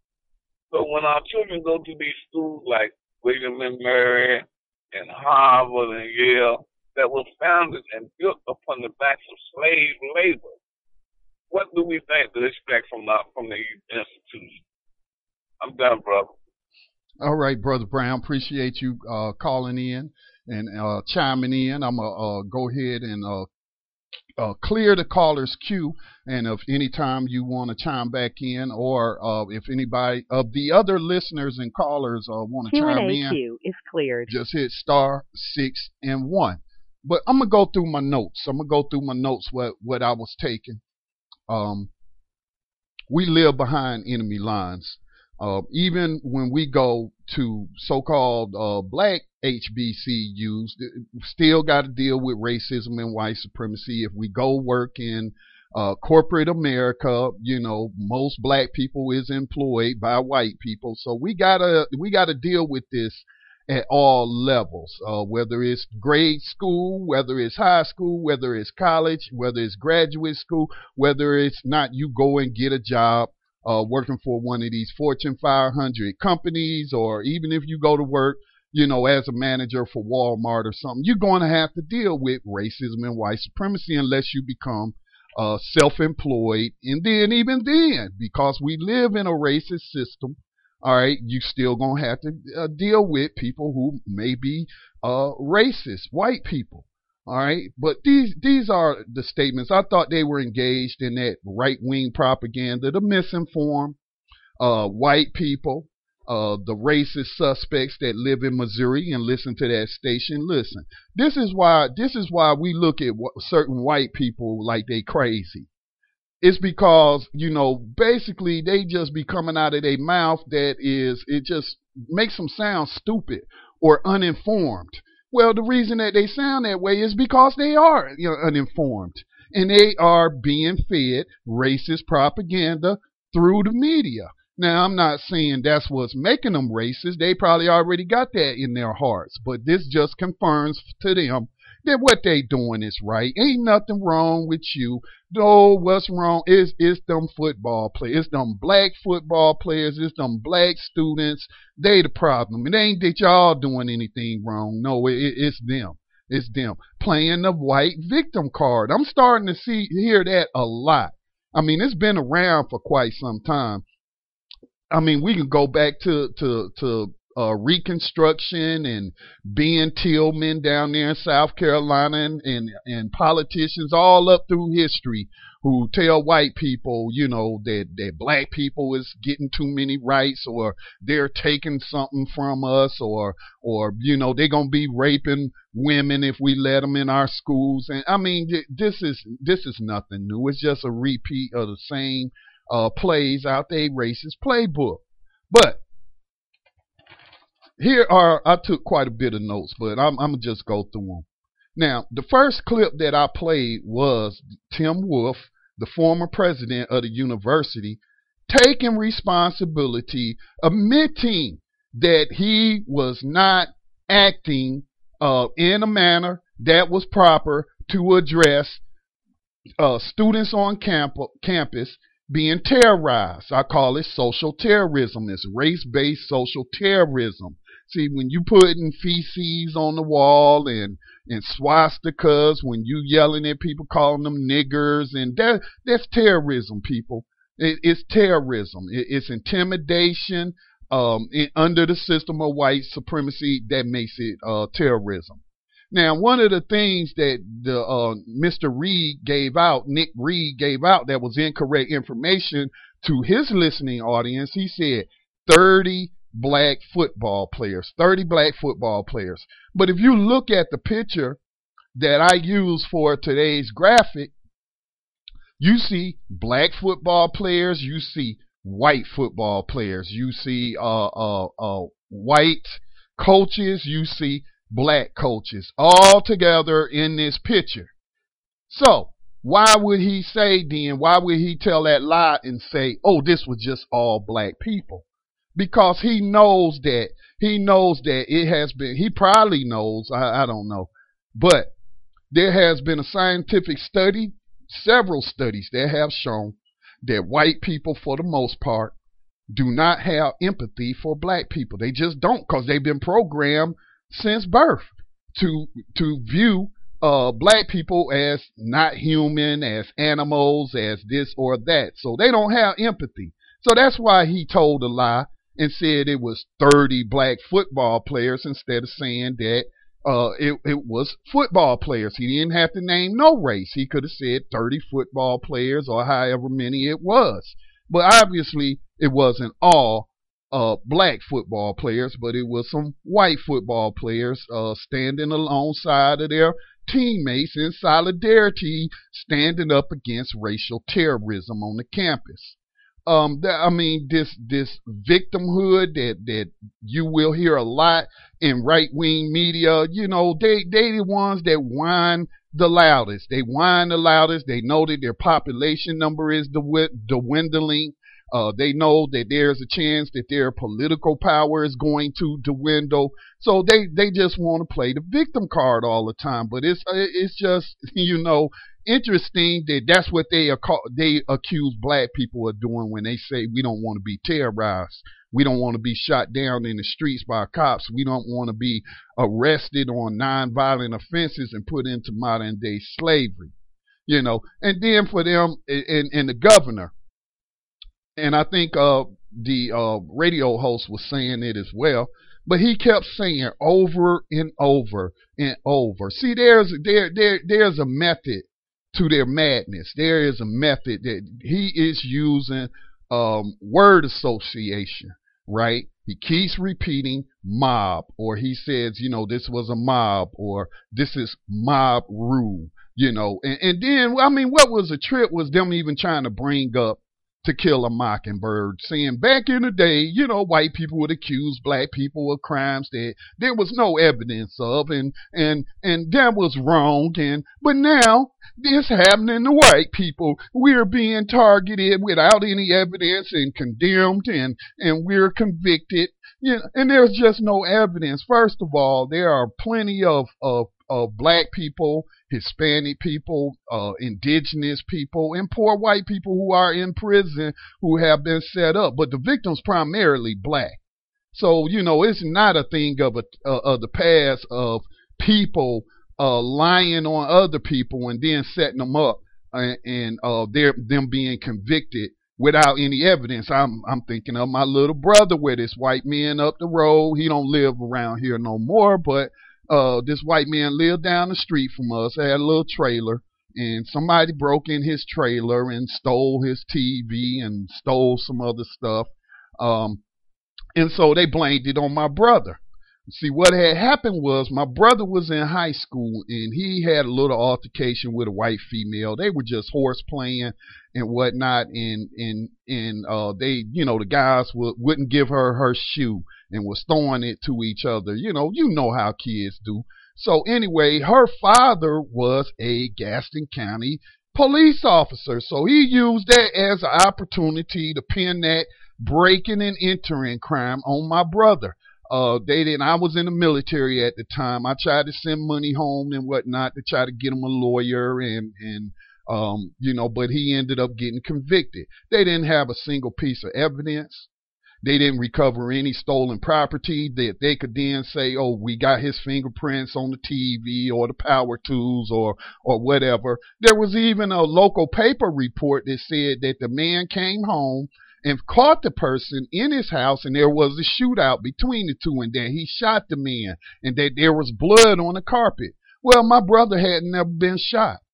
So when our children go to these schools like William and Mary and Harvard and Yale, that was founded and built upon the backs of slave labor, what do we think to expect from the, from the institution? I'm done, brother. All right, Brother Brown. Appreciate you uh, calling in and uh, chiming in. I'm going to uh, go ahead and uh, uh, clear the caller's queue. And if any time you want to chime back in, or uh, if anybody of the other listeners and callers uh, want to chime in, queue is cleared. Just hit star six and one. But I'm gonna go through my notes. I'm gonna go through my notes what what I was taking. Um, we live behind enemy lines. Uh, even when we go to so-called uh, black H B C Us, still got to deal with racism and white supremacy. If we go work in uh, corporate America, you know, most black people is employed by white people. So we gotta we gotta deal with this at all levels, uh, whether it's grade school, whether it's high school, whether it's college, whether it's graduate school, whether it's not, you go and get a job uh, working for one of these Fortune five hundred companies, or even if you go to work, you know, as a manager for Walmart or something, you're going to have to deal with racism and white supremacy unless you become uh, self-employed. And then even then, because we live in a racist system, all right, you still gonna have to uh, deal with people who may be uh, racist, white people. All right, but these these are the statements. I thought they were engaged in that right wing propaganda, the misinformed uh, white people, uh, the racist suspects that live in Missouri and listen to that station. Listen, this is why this is why we look at certain white people like they crazy. It's because, you know, basically they just be coming out of their mouth that is, it just makes them sound stupid or uninformed. Well, the reason that they sound that way is because they are, you know, uninformed. And they are being fed racist propaganda through the media. Now, I'm not saying that's what's making them racist. They probably already got that in their hearts. But this just confirms to them that what they doing is right. Ain't nothing wrong with you. Though what's wrong is is them football players. It's them black football players. It's them black students. They the problem. It ain't that y'all doing anything wrong. No, it, it's them. It's them playing the white victim card. I'm starting to see hear that a lot. I mean, it's been around for quite some time. I mean, we can go back to to to Uh, Reconstruction and Ben Tillman down there in South Carolina, and, and, and politicians all up through history who tell white people, you know, that, that black people is getting too many rights, or they're taking something from us, or, or you know, they're going to be raping women if we let them in our schools. And I mean, this is this is nothing new. It's just a repeat of the same uh, plays out there, racist playbook. But here are, I took quite a bit of notes, but I'm, I'm going to just go through them. Now, the first clip that I played was Tim Wolf, the former president of the university, taking responsibility, admitting that he was not acting uh, in a manner that was proper to address uh, students on camp- campus being terrorized. I call it social terrorism. It's race-based social terrorism. See, when you putting feces on the wall and, and swastikas, when you yelling at people, calling them niggers, and that that's terrorism, people. It, it's terrorism. It, it's intimidation um, it, under the system of white supremacy that makes it uh, terrorism. Now, one of the things that the uh, Mister Reed gave out, Nick Reed gave out, that was incorrect information to his listening audience, he said thirty black football players, thirty black football players. But if you look at the picture that I use for today's graphic, you see black football players, you see white football players, you see uh, uh, uh, white coaches, you see black coaches, all together in this picture. So, why would he say then, why would he tell that lie and say, oh, this was just all black people? Because he knows that, he knows that it has been, he probably knows, I, I don't know, but there has been a scientific study, several studies that have shown that white people, for the most part, do not have empathy for black people. They just don't, because they've been programmed since birth to to view uh, black people as not human, as animals, as this or that. So they don't have empathy. So that's why he told a lie and said it was thirty black football players instead of saying that uh, it, it was football players. He didn't have to name no race. He could have said thirty football players or however many it was. But obviously it wasn't all uh, black football players, but it was some white football players uh, standing alongside of their teammates in solidarity, standing up against racial terrorism on the campus. Um, that, I mean, this this victimhood that that you will hear a lot in right wing media. You know, they they the ones that whine the loudest. They whine the loudest. They know that their population number is dwindling. Uh, they know that there's a chance that their political power is going to dwindle. So they, they just want to play the victim card all the time. But it's it's just, you know, interesting that that's what they they accuse black people of doing when they say we don't want to be terrorized. We don't want to be shot down in the streets by cops. We don't want to be arrested on nonviolent offenses and put into modern day slavery. You know, and then for them and, and the governor, and I think uh, the uh, radio host was saying it as well, but he kept saying over and over and over. See, there's there there there's a method to their madness. There is a method that he is using, um, word association, right? He keeps repeating mob, or he says, you know, this was a mob, or this is mob rule, you know. And, and then, I mean, what was a trip was them even trying to bring up To Kill a Mockingbird, saying back in the day, you know, white people would accuse black people of crimes that there was no evidence of, and and and that was wrong. And but now this happening to white people, we're being targeted without any evidence and condemned, and and we're convicted. You know, and there's just no evidence. First of all, there are plenty of of of black people, Hispanic people, uh, indigenous people, and poor white people who are in prison who have been set up. But the victim's primarily black. So, you know, it's not a thing of a uh, of the past of people uh, lying on other people and then setting them up and, and uh, they're, them being convicted without any evidence. I'm I'm thinking of my little brother where this white man up the road. He don't live around here no more, but Uh, this white man lived down the street from us, had a little trailer, and somebody broke in his trailer and stole his T V and stole some other stuff. Um, and so they blamed it on my brother. See, what had happened was my brother was in high school and he had a little altercation with a white female. They were just horse playing and whatnot, and and and uh, they, you know, the guys w- wouldn't give her her shoe and was throwing it to each other. You know, you know how kids do. So anyway, her father was a Gaston County police officer, so he used that as an opportunity to pin that breaking and entering crime on my brother. Uh, they didn't. I was in the military at the time. I tried to send money home and whatnot to try to get him a lawyer, and and um, you know, but he ended up getting convicted. They didn't have a single piece of evidence. They didn't recover any stolen property that they could then say, oh, we got his fingerprints on the T V or the power tools or or whatever. There was even a local paper report that said that the man came home and caught the person in his house, and there was a shootout between the two, and that he shot the man, and that there was blood on the carpet. Well, my brother had never been shot.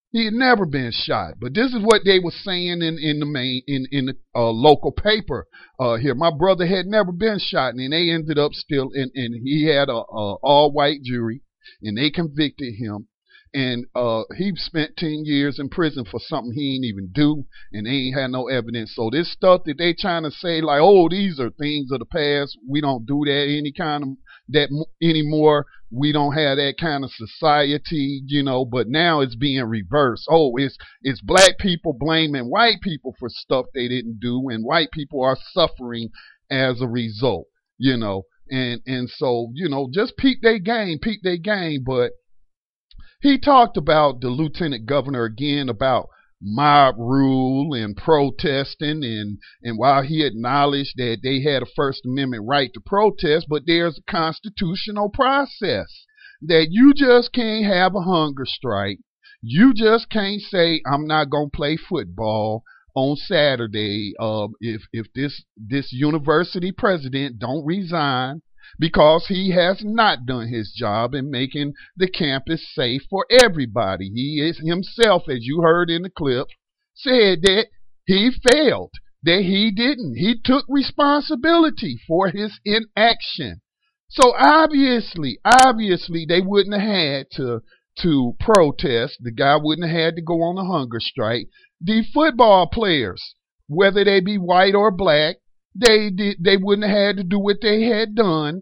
He had never been shot. But this is what they were saying in, in the main in, in the uh, local paper uh, here. My brother had never been shot, and they ended up still in, and he had a, a all white jury, and they convicted him. And uh, he spent ten years in prison for something he ain't even do, and they ain't had no evidence. So this stuff that they trying to say, like, oh, these are things of the past. We don't do that any kind of that anymore. We don't have that kind of society, you know. But now it's being reversed. Oh, it's it's black people blaming white people for stuff they didn't do, and white people are suffering as a result, you know. And and so, you know, just peep their game, peep their game, but. He talked about the lieutenant governor again about mob rule and protesting, and, and while he acknowledged that they had a First Amendment right to protest, but there's a constitutional process that you just can't have a hunger strike. You just can't say, I'm not going to play football on Saturday uh, if, if this, this university president don't resign, because he has not done his job in making the campus safe for everybody. He is himself, as you heard in the clip, said that he failed, that he didn't. He took responsibility for his inaction. So obviously, obviously, they wouldn't have had to, to protest. The guy wouldn't have had to go on a hunger strike. The football players, whether they be white or black, They did. They wouldn't have had to do what they had done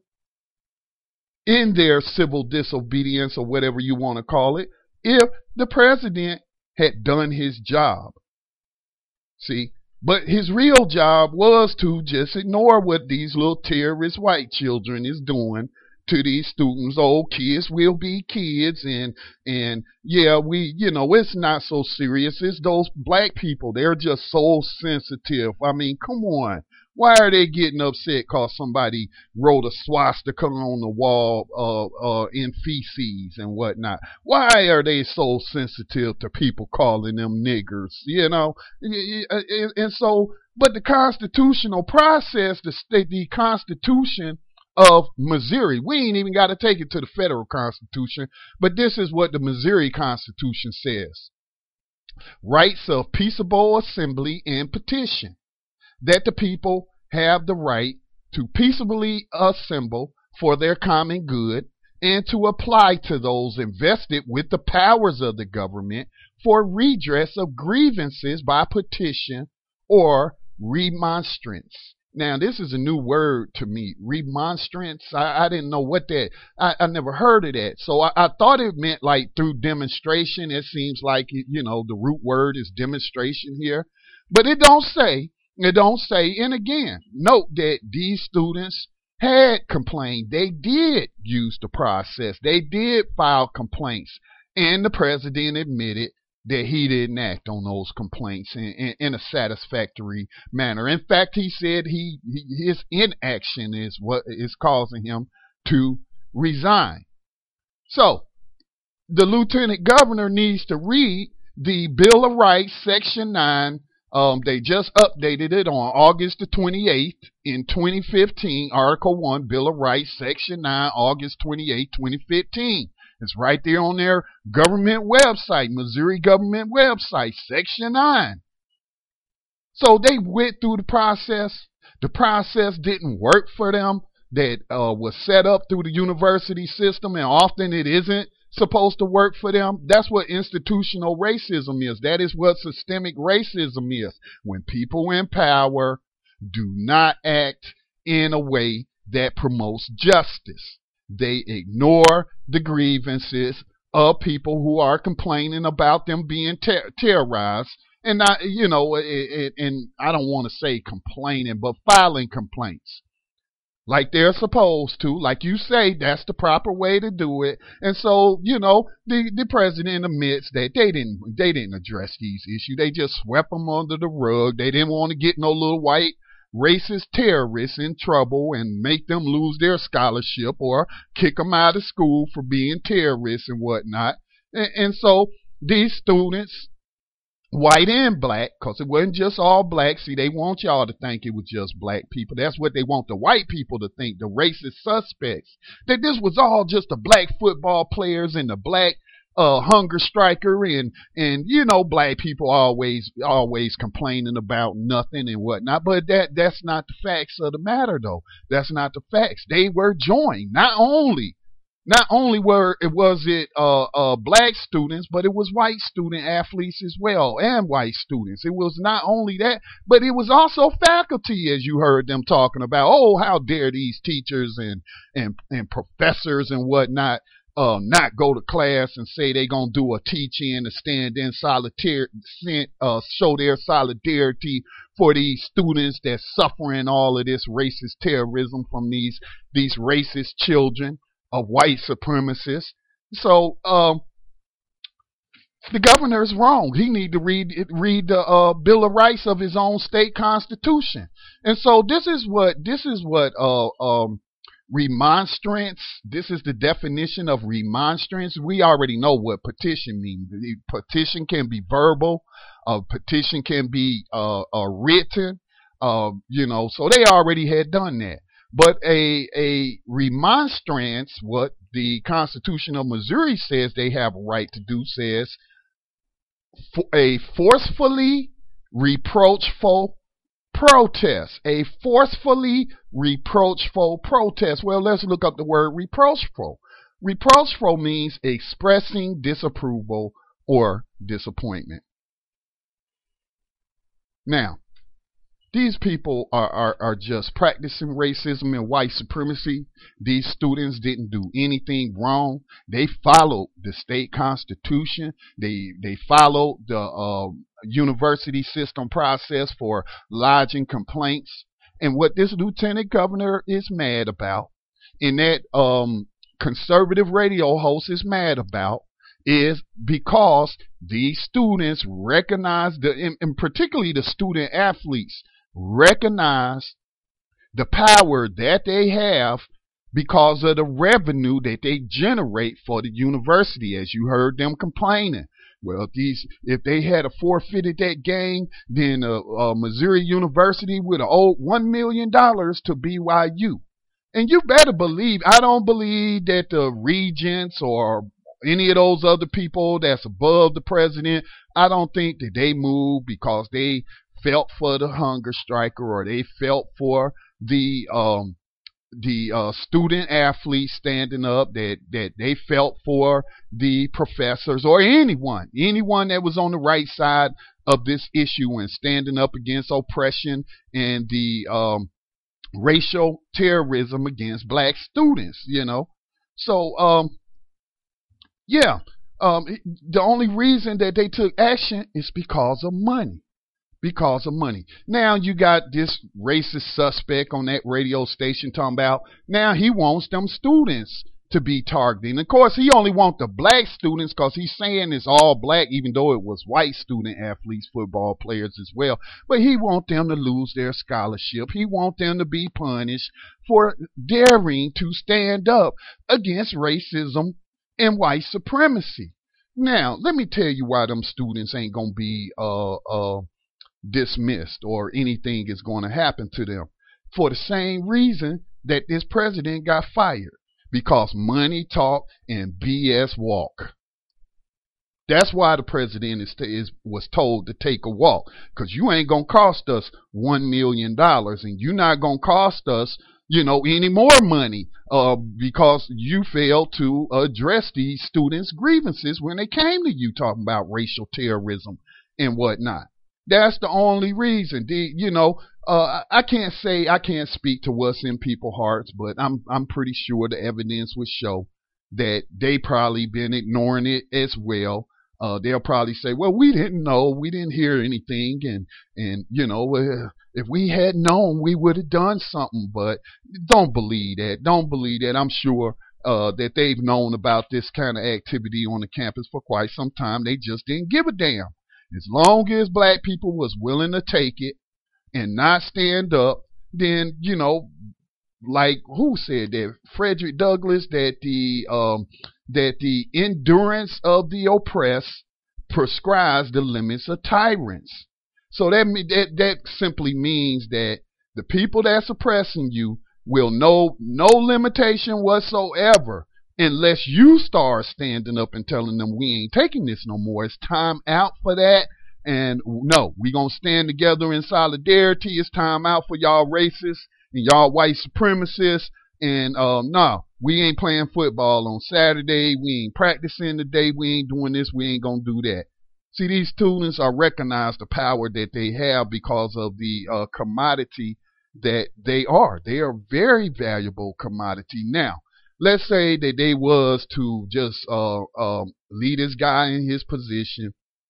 in their civil disobedience, or whatever you want to call it, if the president had done his job. See, but his real job was to just ignore what these little terrorist white children is doing to these students. Oh, kids will be kids, and and yeah, we, you know, it's not so serious. It's those black people. They're just so sensitive. I mean, come on. Why are they getting upset because somebody wrote a swastika on the wall uh, uh, in feces and whatnot? Why are they so sensitive to people calling them niggers? You know, and, and so, but the constitutional process, the state, the Constitution of Missouri, we ain't even got to take it to the federal Constitution, but this is what the Missouri Constitution says: rights of peaceable assembly and petition. That the people have the right to peaceably assemble for their common good, and to apply to those invested with the powers of the government for redress of grievances by petition or remonstrance. Now, this is a new word to me, remonstrance. I, I didn't know what that, I, I never heard of that. So I, I thought it meant like through demonstration. It seems like, you know, the root word is demonstration here, but it don't say. It don't say, and again, note that these students had complained. They did use the process. They did file complaints, and the president admitted that he didn't act on those complaints in, in, in a satisfactory manner. In fact, he said he, he his inaction is what is causing him to resign. So, the lieutenant governor needs to read the Bill of Rights, Section nine. Um, they just updated it on August the twenty-eighth in twenty fifteen. Article one, Bill of Rights, Section nine, August twenty-eighth, twenty fifteen. It's right there on their government website, Missouri government website, Section nine. So they went through the process. The process didn't work for them. That uh, was set up through the university system, and often it isn't supposed to work for them. That's what institutional racism is. That is what systemic racism is. When people in power do not act in a way that promotes justice. They ignore the grievances of people who are complaining about them being ter- terrorized. And, I, you know, it, it, and I don't want to say complaining, but filing complaints. Like they're supposed to, like you say, that's the proper way to do it. And so, you know, the, the president admits that they didn't they didn't address these issues. They just swept them under the rug. They didn't want to get no little white racist terrorists in trouble and make them lose their scholarship or kick them out of school for being terrorists and whatnot. And, and so these students, white and black, because it wasn't just all black. See, they want y'all to think it was just black people. That's what they want the white people to think, the racist suspects, that this was all just the black football players and the black uh, hunger striker, and and you know, black people always always complaining about nothing and whatnot. But that that's not the facts of the matter, though. That's not the facts. They were joined. Not only not only were it was it uh, uh, black students, but it was white student athletes as well, and white students. It was not only that, but it was also faculty, as you heard them talking about. Oh, how dare these teachers and and and professors and whatnot uh, not go to class and say they gonna do a teach-in to stand in solidarity, uh, show their solidarity for these students that's suffering all of this racist terrorism from these these racist children of white supremacists. So um, the governor is wrong. He need to read read the uh, Bill of Rights of his own state constitution. And so this is what this is what uh, um, remonstrance. This is the definition of remonstrance. We already know what petition means. Petition can be verbal. A petition can be uh, uh, written. Uh, you know, so they already had done that. But a a remonstrance, what the Constitution of Missouri says they have a right to do, says for a forcefully reproachful protest. A forcefully reproachful protest. Well, let's look up the word reproachful. Reproachful means expressing disapproval or disappointment. Now, these people are, are, are just practicing racism and white supremacy. These students didn't do anything wrong. They followed the state constitution. They they followed the uh, university system process for lodging complaints. And what this lieutenant governor is mad about, and that um, conservative radio host is mad about, is because these students recognize, the, and, and particularly the student athletes, recognize the power that they have because of the revenue that they generate for the university, as you heard them complaining. Well, if these if they had a forfeited that game, then uh, uh, Missouri University would have owed one million dollars to B Y U. And you better believe, I don't believe that the regents or any of those other people that's above the president, I don't think that they move because they felt for the hunger striker, or they felt for the um, the uh, student athletes standing up, that, that they felt for the professors or anyone, anyone that was on the right side of this issue and standing up against oppression and the um, racial terrorism against black students, you know. So, um, yeah, um, the only reason that they took action is because of money. Because of money. Now you got this racist suspect on that radio station talking about now he wants them students to be targeted. And of course, he only wants the black students because he's saying it's all black, even though it was white student athletes, football players as well. But he wants them to lose their scholarship. He wants them to be punished for daring to stand up against racism and white supremacy. Now, let me tell you why them students ain't going to be uh uh dismissed or anything is going to happen to them. For the same reason that this president got fired. Because money talk and B S walk. That's why the president is, is was told to take a walk. Because you ain't going to cost us one million dollars, and you're not going to cost us, you know, any more money uh, because you failed to address these students' grievances when they came to you talking about racial terrorism and whatnot. That's the only reason. The, you know, uh, I can't say, I can't speak to what's in people's hearts, but I'm I'm pretty sure the evidence would show that they probably been ignoring it as well. Uh, they'll probably say, well, we didn't know, we didn't hear anything, and and you know, uh, if we had known, we would have done something. But don't believe that. Don't believe that. I'm sure uh, that they've known about this kind of activity on the campus for quite some time. They just didn't give a damn. As long as black people was willing to take it and not stand up, then, you know, like who said that? Frederick Douglass, that the um, that the endurance of the oppressed prescribes the limits of tyrants. So that that that simply means that the people that's oppressing you will know no limitation whatsoever unless you start standing up and telling them we ain't taking this no more. It's time out for that. And no, we going to stand together in solidarity. It's time out for y'all racists and y'all white supremacists. And um, no, we ain't playing football on Saturday. We ain't practicing today. We ain't doing this. We ain't going to do that. See, these students are recognize the power that they have because of the uh, commodity that they are. They are very valuable commodity. Now, let's say that they was to just uh, uh, leave this guy in his position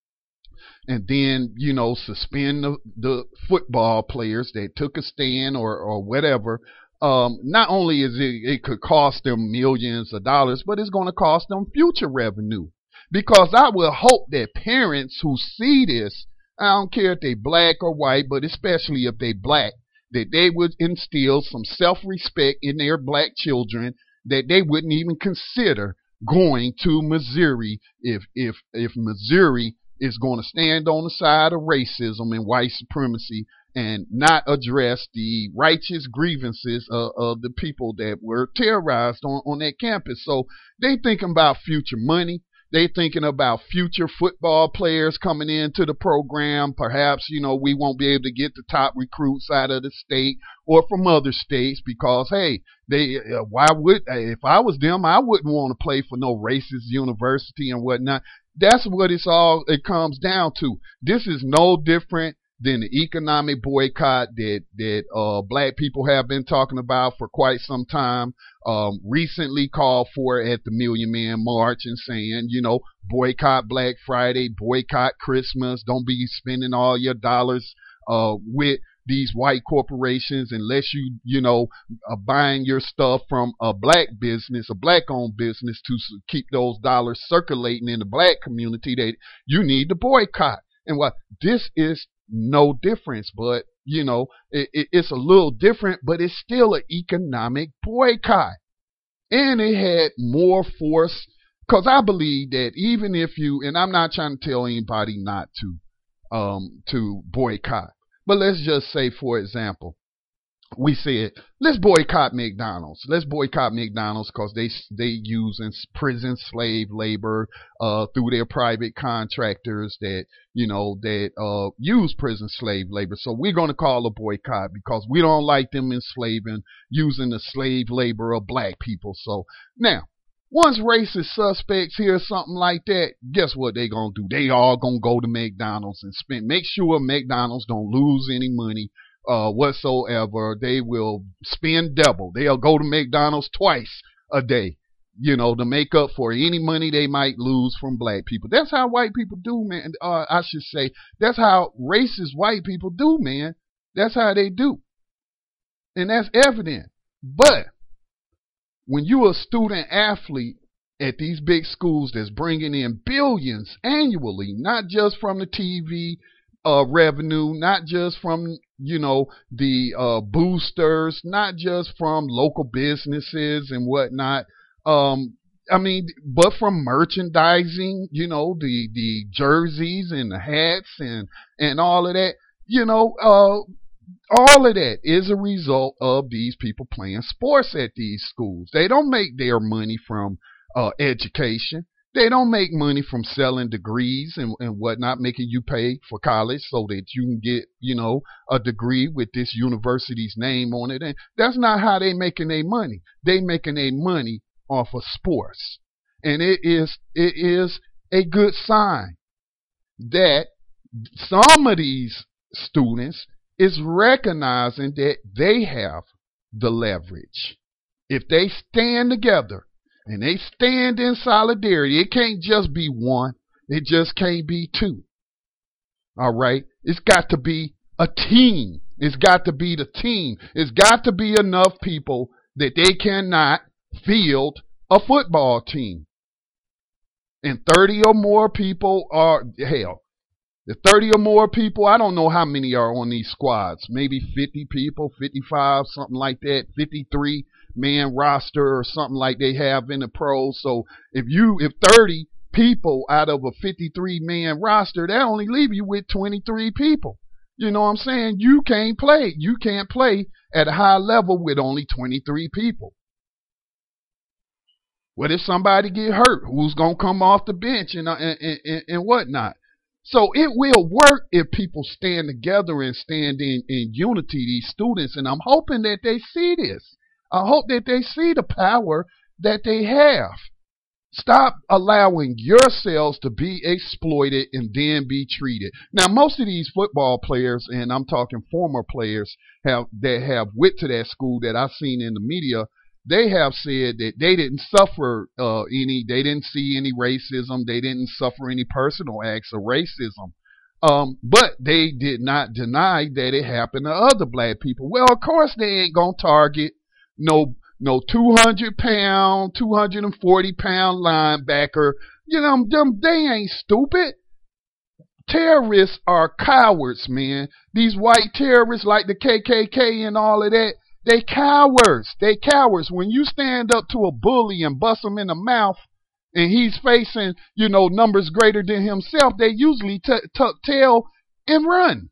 and then, you know, suspend the, the football players that took a stand or, or whatever. Um, not only is it, it could cost them millions of dollars, but it's going to cost them future revenue. Because I will hope that parents who see this, I don't care if they black or white, but especially if they black, that they would instill some self-respect in their black children, that they wouldn't even consider going to Missouri if if if Missouri is going to stand on the side of racism and white supremacy and not address the righteous grievances of, of the people that were terrorized on, on that campus. So they thinking about future money. They thinking about future football players coming into the program. Perhaps, you know, we won't be able to get the top recruits out of the state or from other states because, hey, they uh, why would if I was them, I wouldn't want to play for no racist university and whatnot. That's what it's all it comes down to. This is no different than the economic boycott that that uh, black people have been talking about for quite some time. Um, recently called for at the Million Man March and saying, you know, boycott Black Friday, boycott Christmas. Don't be spending all your dollars uh, with these white corporations unless you, you know, are buying your stuff from a black business, a black-owned business to keep those dollars circulating in the black community that you need to boycott. And what this is no difference, but you know, it, it, it's a little different, but it's still an economic boycott. And it had more force, because I believe that even if you, and I'm not trying to tell anybody not to, um, to boycott, but let's just say, for example, we said, let's boycott McDonald's. Let's boycott McDonald's because they they use prison slave labor uh, through their private contractors that, you know, that uh, use prison slave labor. So we're going to call a boycott because we don't like them enslaving, using the slave labor of black people. So now, once racist suspects hear something like that, guess what they going to do? They all going to go to McDonald's and spend, make sure McDonald's don't lose any money Uh, whatsoever. They will spend double. They'll go to McDonald's twice a day, you know, to make up for any money they might lose from black people. That's how white people do, man. Uh, I should say, that's how racist white people do, man. That's how they do. And that's evident. But when you're a student athlete at these big schools that's bringing in billions annually, not just from the T V Uh, revenue, not just from, you know, the uh, boosters, not just from local businesses and whatnot. Um, I mean, but from merchandising, you know, the the jerseys and the hats and and all of that, you know, uh, all of that is a result of these people playing sports at these schools. They don't make their money from uh, education. They don't make money from selling degrees and, and whatnot, making you pay for college so that you can get, you know, a degree with this university's name on it. And that's not how they making their money. They making their money off of sports. And it is it is a good sign that some of these students is recognizing that they have the leverage. If they stand together, and they stand in solidarity. It can't just be one. It just can't be two. All right? It's got to be a team. It's got to be the team. It's got to be enough people that they cannot field a football team. And thirty or more people are, hell, the thirty or more people, I don't know how many are on these squads. Maybe fifty people, fifty-five, something like that, fifty-three man roster or something like they have in the pros. So if you if thirty people out of a fifty-three man roster, that only leave you with twenty-three people. You know what I'm saying? You can't play. You can't play at a high level with only twenty-three people. What if somebody get hurt? Who's going to come off the bench and, uh, and, and, and whatnot? So it will work if people stand together and stand in, in unity, these students. And I'm hoping that they see this. I hope that they see the power that they have. Stop allowing yourselves to be exploited and then be treated. Now, most of these football players, and I'm talking former players, have that have went to that school that I've seen in the media, they have said that they didn't suffer uh, any, they didn't see any racism, they didn't suffer any personal acts of racism. Um, but they did not deny that it happened to other black people. Well, of course they ain't gonna target no no two hundred pound, two hundred forty pound linebacker. You know, them, they ain't stupid. Terrorists are cowards, man. These white terrorists like the K K K and all of that, they cowards. They cowards. When you stand up to a bully and bust him in the mouth and he's facing, you know, numbers greater than himself, they usually t- tuck tail and run.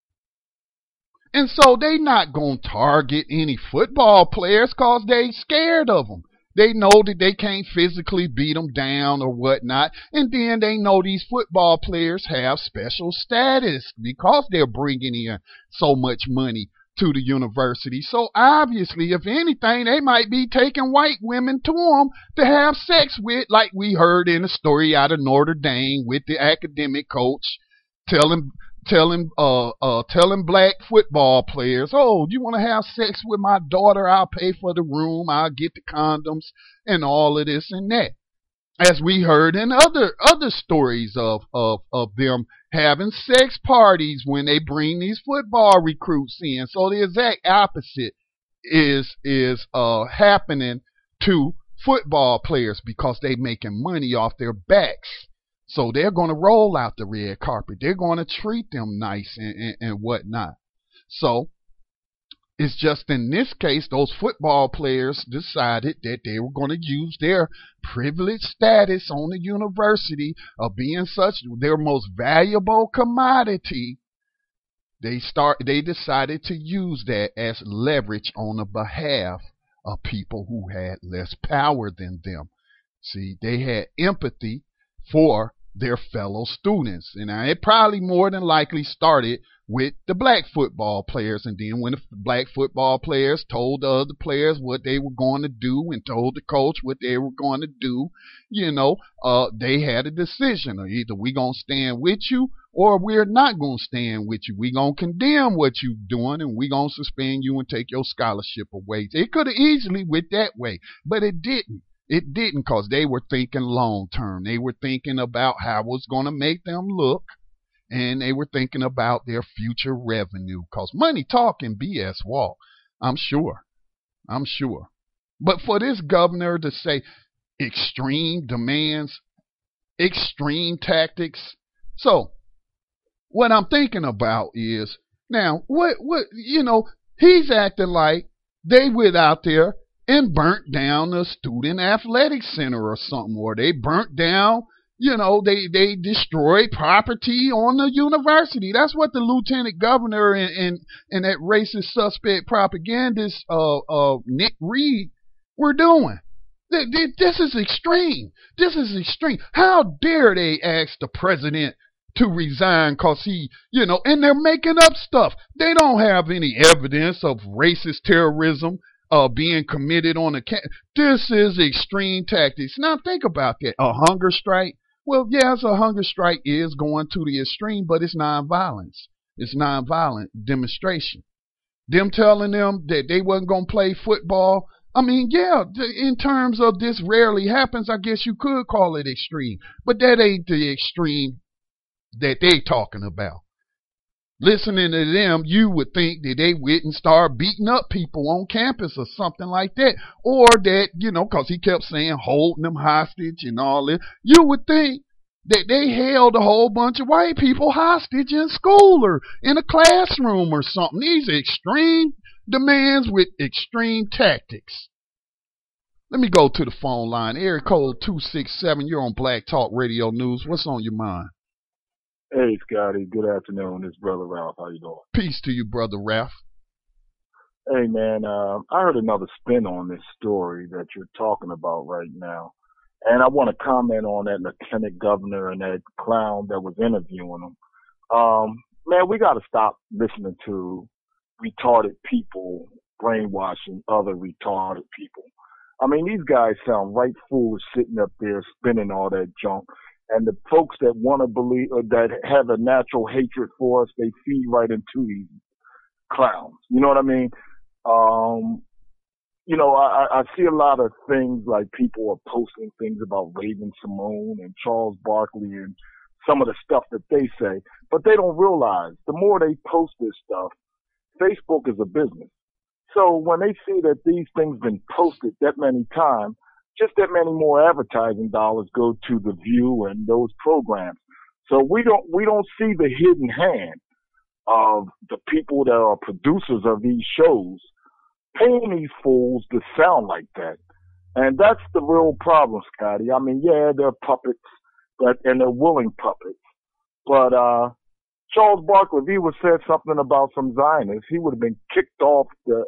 And so they not going to target any football players because they scared of them. They know that they can't physically beat them down or whatnot. And then they know these football players have special status because they're bringing in so much money to the university. So obviously, if anything, they might be taking white women to them to have sex with, like we heard in a story out of Notre Dame with the academic coach telling telling uh uh telling black football players, oh, you want to have sex with my daughter? I'll pay for the room, I'll get the condoms and all of this and that. As we heard in other other stories of of of them having sex parties when they bring these football recruits in. So the exact opposite is is uh happening to football players because they making money off their backs. So they're going to roll out the red carpet. They're going to treat them nice and, and, and whatnot. So it's just in this case, those football players decided that they were going to use their privileged status on the university of being such their most valuable commodity. They start. They decided to use that as leverage on the behalf of people who had less power than them. See, they had empathy for their fellow students. And it probably more than likely started with the black football players. And then when the black football players told the other players what they were going to do and told the coach what they were going to do, you know, uh, they had a decision. Or either we going to stand with you or we're not going to stand with you. We going to condemn what you're doing and we going to suspend you and take your scholarship away. It could have easily went that way, but it didn't. It didn't because they were thinking long term. They were thinking about how it was going to make them look, and they were thinking about their future revenue because money talk and B S walk. I'm sure. I'm sure. But for this governor to say extreme demands, extreme tactics. So what I'm thinking about is now what, what, you know, he's acting like they went out there and burnt down a student athletic center or something, or they burnt down, you know, they, they destroyed property on the university. That's what the lieutenant governor and, and, and that racist suspect propagandist, uh, uh, Nick Reed were doing. This is extreme. This is extreme. How dare they ask the president to resign because he, you know, and they're making up stuff. They don't have any evidence of racist terrorism Uh, being committed on a camp. This is extreme tactics. Now think about that. A hunger strike. Well, yes, a hunger strike is going to the extreme, but it's nonviolence. It's nonviolent demonstration. Them telling them that they wasn't going to play football. I mean, yeah, in terms of this rarely happens, I guess you could call it extreme, but that ain't the extreme that they talking about. Listening to them, you would think that they wouldn't start beating up people on campus or something like that. Or that, you know, because he kept saying holding them hostage and all that. You would think that they held a whole bunch of white people hostage in school or in a classroom or something. These are extreme demands with extreme tactics. Let me go to the phone line. Area code two six seven. You're on Black Talk Radio News. What's on your mind? Hey, Scotty. Good afternoon. It's Brother Ralph. How you doing? Peace to you, Brother Ralph. Hey, man. Uh, I heard another spin on this story that you're talking about right now. And I want to comment on that lieutenant governor and that clown that was interviewing him. Um, man, we got to stop listening to retarded people brainwashing other retarded people. I mean, these guys sound right foolish sitting up there spinning all that junk. And the folks that want to believe, or that have a natural hatred for us, they feed right into these clowns. You know what I mean? Um, you know, I, I see a lot of things like people are posting things about Raven Simone and Charles Barkley and some of the stuff that they say, but they don't realize the more they post this stuff, Facebook is a business. So when they see that these things been posted that many times, just that many more advertising dollars go to The View and those programs. So we don't we don't see the hidden hand of the people that are producers of these shows paying these fools to sound like that. And that's the real problem, Scotty. I mean, yeah, they're puppets, but and they're willing puppets. But uh Charles Barkley, if he would have said something about some Zionists, he would have been kicked off the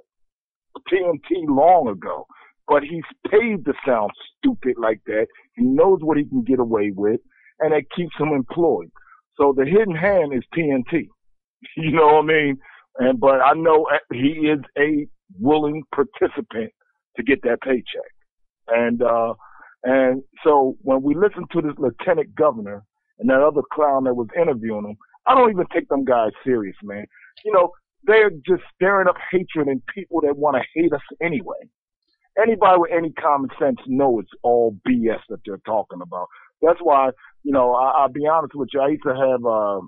T N T long ago. But he's paid to sound stupid like that. He knows what he can get away with, and it keeps him employed. So the hidden hand is T N T. You know what I mean? And but I know he is a willing participant to get that paycheck. And uh and so when we listen to this lieutenant governor and that other clown that was interviewing him, I don't even take them guys serious, man. You know, they're just stirring up hatred in people that want to hate us anyway. Anybody with any common sense knows it's all B S that they're talking about. That's why, you know, I, I'll be honest with you. I used to have uh,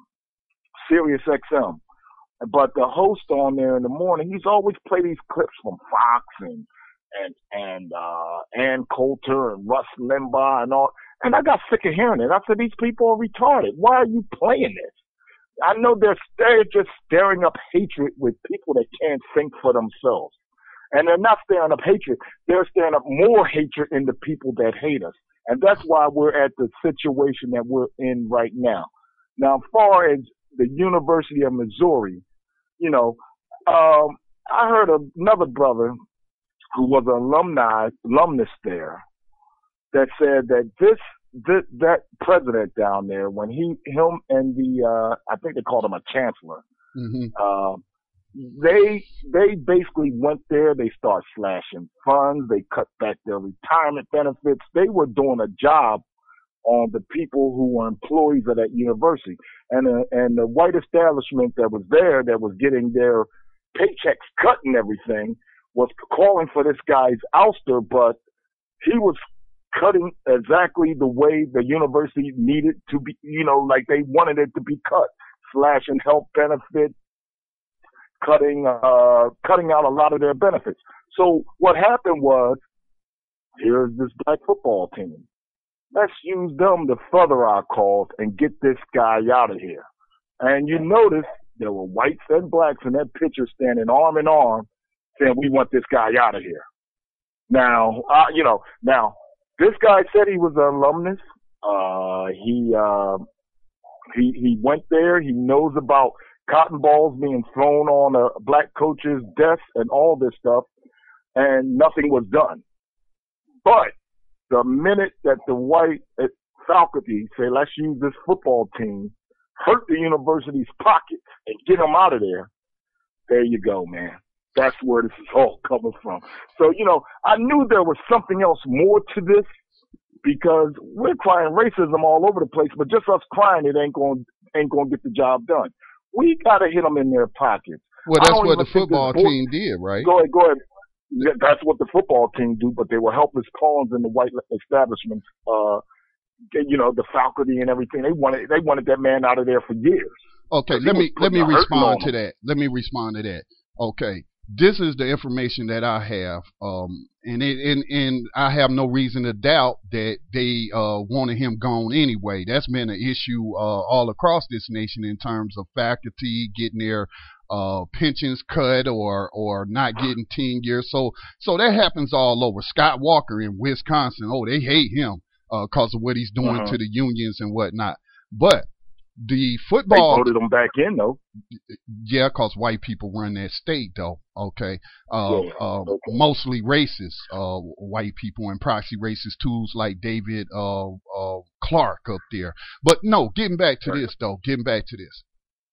Sirius X M, but the host on there in the morning, he's always play these clips from Fox and and and uh, Ann Coulter and Rush Limbaugh and all. And I got sick of hearing it. I said, these people are retarded. Why are you playing this? I know they're, they're just stirring up hatred with people that can't think for themselves. And they're not stirring up hatred. They're stirring up more hatred in the people that hate us. And that's why we're at the situation that we're in right now. Now, as far as the University of Missouri, you know, um, I heard another brother who was an alumni, alumnus there that said that this, this, that president down there, when he, him and the, uh, I think they called him a chancellor, mm-hmm. uh, They they basically went there. They start slashing funds. They cut back their retirement benefits. They were doing a job on the people who were employees of that university. And uh, and the white establishment that was there, that was getting their paychecks cut and everything, was calling for this guy's ouster, but he was cutting exactly the way the university needed to be, you know, like they wanted it to be cut, slashing health benefits, cutting, uh, cutting out a lot of their benefits. So what happened was, here's this black football team. Let's use them to further our cause and get this guy out of here. And you notice there were whites and blacks in that picture standing arm in arm saying, we want this guy out of here. Now, uh, you know, now this guy said he was an alumnus. Uh, he, uh, he, he went there. He knows about cotton balls being thrown on a black coach's desk and all this stuff, and nothing was done. But the minute that the white faculty say, let's use this football team, hurt the university's pockets and get them out of there, there you go, man. That's where this is all coming from. So, you know, I knew there was something else more to this, because we're crying racism all over the place, but just us crying it ain't going ain't going to get the job done. We got to hit them in their pockets. Well, that's what the football team did, right? Go ahead, go ahead. That's what the football team do, but they were helpless pawns in the white establishment. Uh, you know, the faculty and everything. They wanted they wanted that man out of there for years. Okay, let me let me respond to that. Let me respond to that. Okay, this is the information that I have, um, and it, and and I have no reason to doubt that they uh, wanted him gone anyway. That's been an issue uh, all across this nation in terms of faculty getting their uh, pensions cut or or not getting tenure. So so that happens all over. Scott Walker in Wisconsin, oh, they hate him because uh, of what he's doing uh-huh. to the unions and whatnot. But the football. They voted them back in, though. Yeah, because white people run that state, though. Okay. Uh, yeah, uh, okay. Mostly racist uh, white people and proxy racist tools like David uh, uh, Clark up there. But no, getting back to right. this, though. Getting back to this.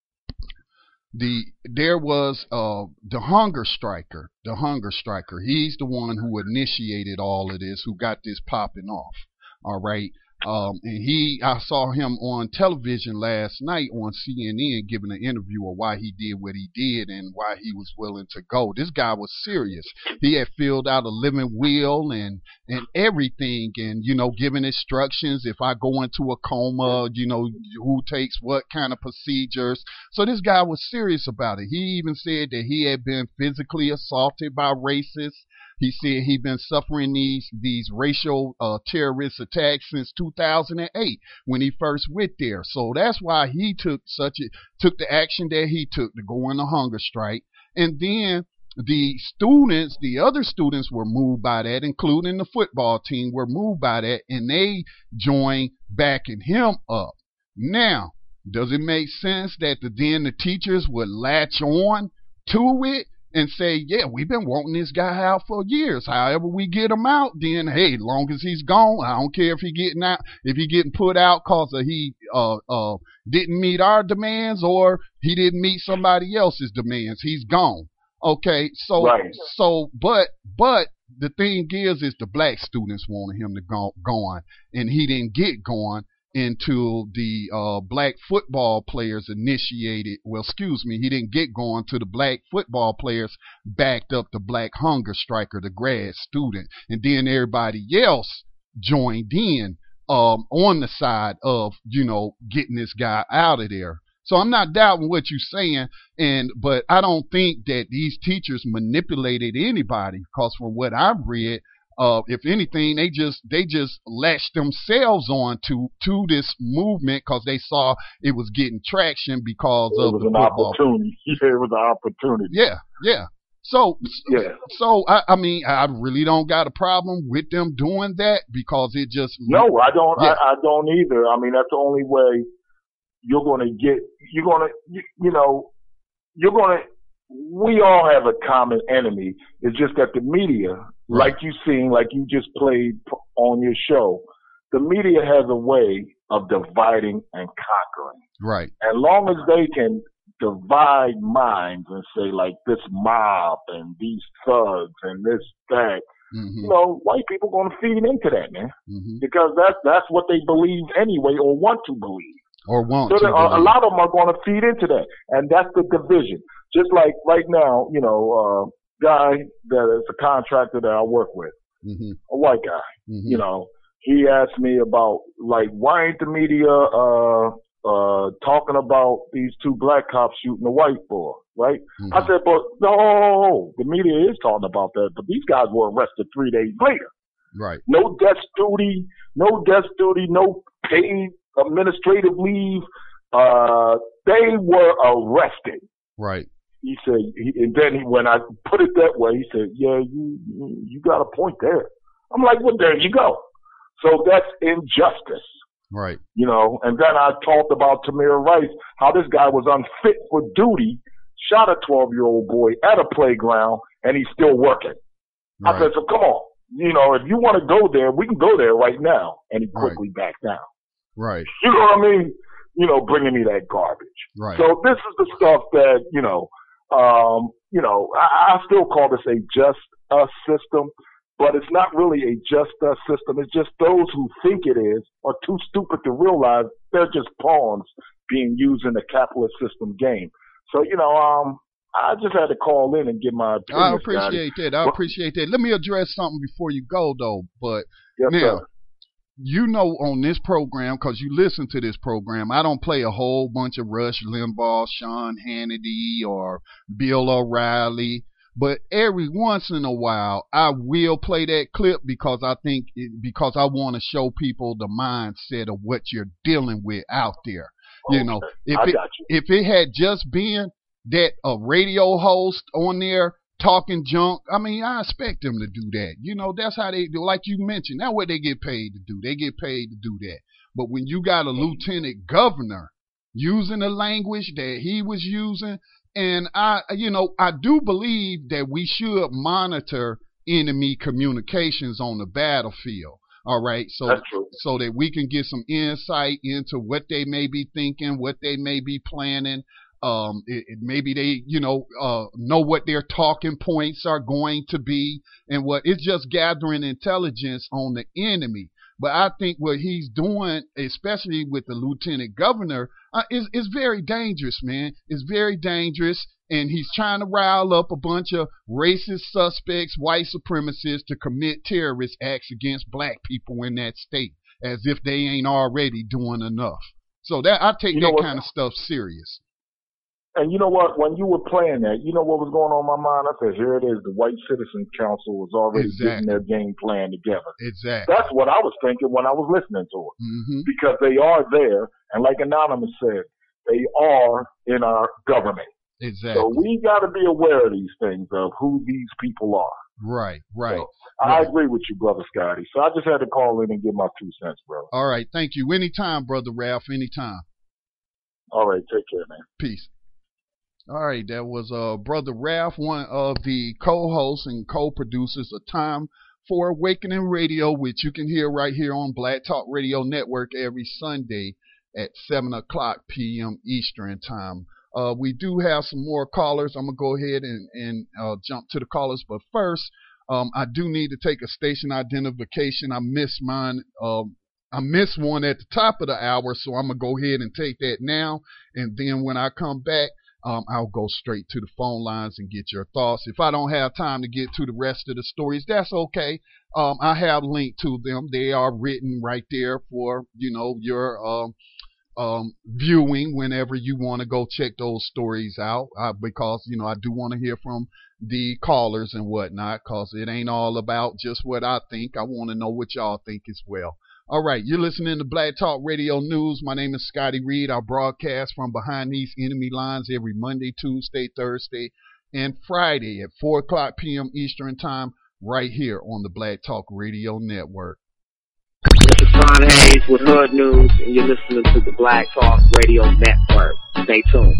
The there was uh, the hunger striker. The hunger striker. He's the one who initiated all of this, who got this popping off. All right. Um, and he, I saw him on television last night on C N N giving an interview of why he did what he did and why he was willing to go. This guy was serious. He had filled out a living will and, and everything and, you know, giving instructions. If I go into a coma, you know, who takes what kind of procedures. So this guy was serious about it. He even said that he had been physically assaulted by racists. He said he'd been suffering these these racial uh, terrorist attacks since two thousand eight when he first went there. So that's why he took such a took the action that he took to go on a hunger strike. And then the students, the other students were moved by that, including the football team, were moved by that, and they joined backing him up. Now, does it make sense that the, then the teachers would latch on to it? And say, yeah, we've been wanting this guy out for years. However we get him out, then hey, as long as he's gone, I don't care if he getting out, if he getting put out because he uh uh didn't meet our demands or he didn't meet somebody else's demands. He's gone. Okay, so right. so but but the thing is, is the black students wanted him to go going, and he didn't get going until the uh, black football players initiated, well, excuse me, he didn't get going till the black football players backed up the black hunger striker, the grad student, and then everybody else joined in um, on the side of, you know, getting this guy out of there. So I'm not doubting what you're saying, and but I don't think that these teachers manipulated anybody, because from what I've read, Uh, if anything, they just they just latched themselves on to to this movement because they saw it was getting traction because it of was the an football. opportunity. Yeah, it was an opportunity. Yeah, yeah. So yeah. So I, I mean, I really don't got a problem with them doing that because it just no, I don't. Yeah. I, I don't either. I mean, that's the only way you're going to get. You're going to, you, you know, you're going to. We all have a common enemy. It's just that the media, right. like you seen, like you just played on your show, the media has a way of dividing and conquering. Right. As long as they can divide minds and say like this mob and these thugs and this that, mm-hmm. you know, white people going to feed into that, man, mm-hmm. because that's that's what they believe anyway or want to believe. Or want so to. A, a lot of them are going to feed into that, and that's the division. Just like right now, you know, uh, guy that is a contractor that I work with, mm-hmm. a white guy, mm-hmm. you know, he asked me about, like, why ain't the media, uh, uh, talking about these two black cops shooting a white boy, right? Mm-hmm. I said, but no, the media is talking about that, but these guys were arrested three days later. Right. No desk duty, no desk duty, no paid administrative leave. Uh, they were arrested. Right. He said, he, and then he, when I put it that way, he said, yeah, you, you got a point there. I'm like, well, there you go. So that's injustice. Right. You know, and then I talked about Tamir Rice, how this guy was unfit for duty, shot a twelve year old boy at a playground, and he's still working. Right. I said, so come on. You know, if you want to go there, we can go there right now. And he quickly right. backed down. Right. You know what I mean? You know, bringing me that garbage. Right. So this is the stuff that, you know, um, you know, I, I still call this a just us system, but it's not really a just us system. It's just those who think it is are too stupid to realize they're just pawns being used in the capitalist system game. So, you know, um, I just had to call in and give my opinion. I appreciate that. I appreciate that. Let me address something before you go, though. But yes, now, sir. You know, on this program, because you listen to this program, I don't play a whole bunch of Rush Limbaugh, Sean Hannity, or Bill O'Reilly. But every once in a while, I will play that clip because I think it, because I want to show people the mindset of what you're dealing with out there. Okay. You know, if I it got you. if it had just been that a radio host on there talking junk, I mean, I expect them to do that. You know, that's how they do. Like you mentioned, that's what they get paid to do. They get paid to do that. But when you got a lieutenant governor using the language that he was using. And I, you know, I do believe that we should monitor enemy communications on the battlefield. All right, so so that we can get some insight into what they may be thinking, what they may be planning. Um, it, it, maybe they, you know, uh, know what their talking points are going to be, and what it's just gathering intelligence on the enemy. But I think what he's doing, especially with the lieutenant governor, uh, is is very dangerous, man. It's very dangerous, and he's trying to rile up a bunch of racist suspects, white supremacists, to commit terrorist acts against black people in that state, as if they ain't already doing enough. So that I take you that kind of stuff serious. And you know what? When you were playing that, you know what was going on in my mind? I said, here it is. The White Citizens Council was already exactly. getting their game plan together. Exactly. That's what I was thinking when I was listening to it. Mm-hmm. Because they are there. And like Anonymous said, they are in our government. Exactly. So we got to be aware of these things, of who these people are. Right, right. So I right. agree with you, Brother Scotty. So I just had to call in and give my two cents, bro. All right. Thank you. Anytime, Brother Ralph. Anytime. All right. Take care, man. Peace. All right, that was uh, Brother Ralph, one of the co-hosts and co-producers of Time for Awakening Radio, which you can hear right here on Black Talk Radio Network every Sunday at seven o'clock p.m. Eastern Time. Uh, we do have some more callers. I'm going to go ahead and, and uh, jump to the callers. But first, um, I do need to take a station identification. I missed mine. Um, I missed one at the top of the hour, so I'm going to go ahead and take that now. And then when I come back, Um, I'll go straight to the phone lines and get your thoughts. If I don't have time to get to the rest of the stories, that's okay. Um, I have linked to them. They are written right there for, you know, your um, um, viewing whenever you want to go check those stories out. Uh, because, you know, I do want to hear from the callers and whatnot, because it ain't all about just what I think. I want to know what y'all think as well. All right, you're listening to Black Talk Radio News. My name is Scotty Reed. I broadcast from behind these enemy lines every Monday, Tuesday, Thursday, and Friday at four o'clock p.m. Eastern Time right here on the Black Talk Radio Network. This is Ron Hayes with Hood News, and you're listening to the Black Talk Radio Network. Stay tuned.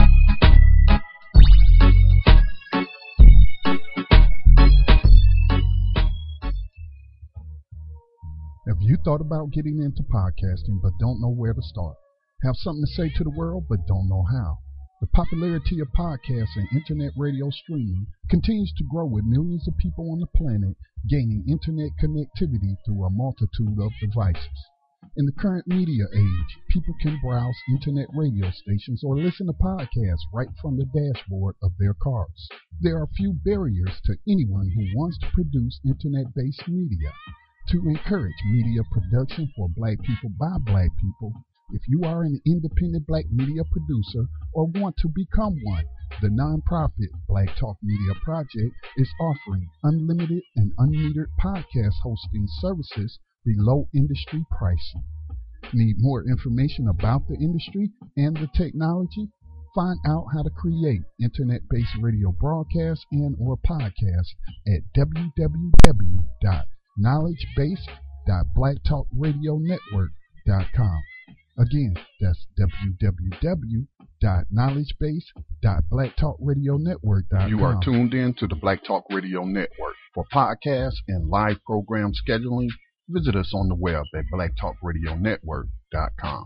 Have you thought about getting into podcasting but don't know where to start? Have something to say to the world but don't know how? The popularity of podcasts and internet radio streaming continues to grow, with millions of people on the planet gaining internet connectivity through a multitude of devices. In the current media age, people can browse internet radio stations or listen to podcasts right from the dashboard of their cars. There are few barriers to anyone who wants to produce internet-based media. To encourage media production for black people by black people, if you are an independent black media producer or want to become one, the nonprofit Black Talk Media Project is offering unlimited and unmetered podcast hosting services below industry pricing. Need more information about the industry and the technology? Find out how to create internet-based radio broadcasts and or podcasts at w w w dot knowledge base dot black talk radio network dot com. Again, that's w w w dot knowledge base dot black talk radio network dot com. You are tuned in to the Black Talk Radio Network. For podcasts and live program scheduling, visit us on the web at black talk radio network dot com.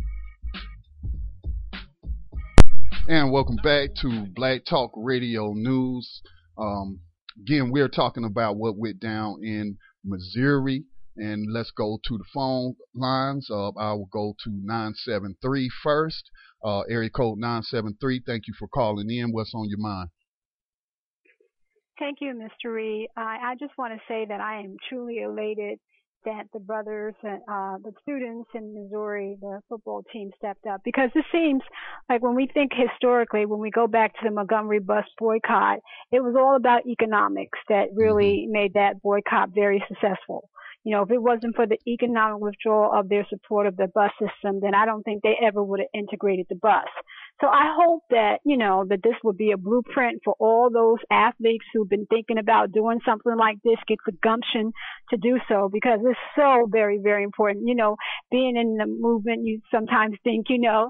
And welcome back to Black Talk Radio News. Um, again, we're talking about what went down in Missouri, and let's go to the phone lines. Uh, I will go to nine seven three first, uh, area code nine seven three. Thank you for calling in. What's on your mind? Thank you, Mister Reed. I, I just want to say that I am truly elated that the brothers, uh, the students in Missouri, the football team stepped up, because it seems like when we think historically, when we go back to the Montgomery bus boycott, it was all about economics that really mm-hmm. made that boycott very successful. You know, if it wasn't for the economic withdrawal of their support of the bus system, then I don't think they ever would have integrated the bus. So I hope that, you know, that this would be a blueprint for all those athletes who've been thinking about doing something like this, get the gumption to do so, because it's so very, very important. You know, being in the movement, you sometimes think, you know,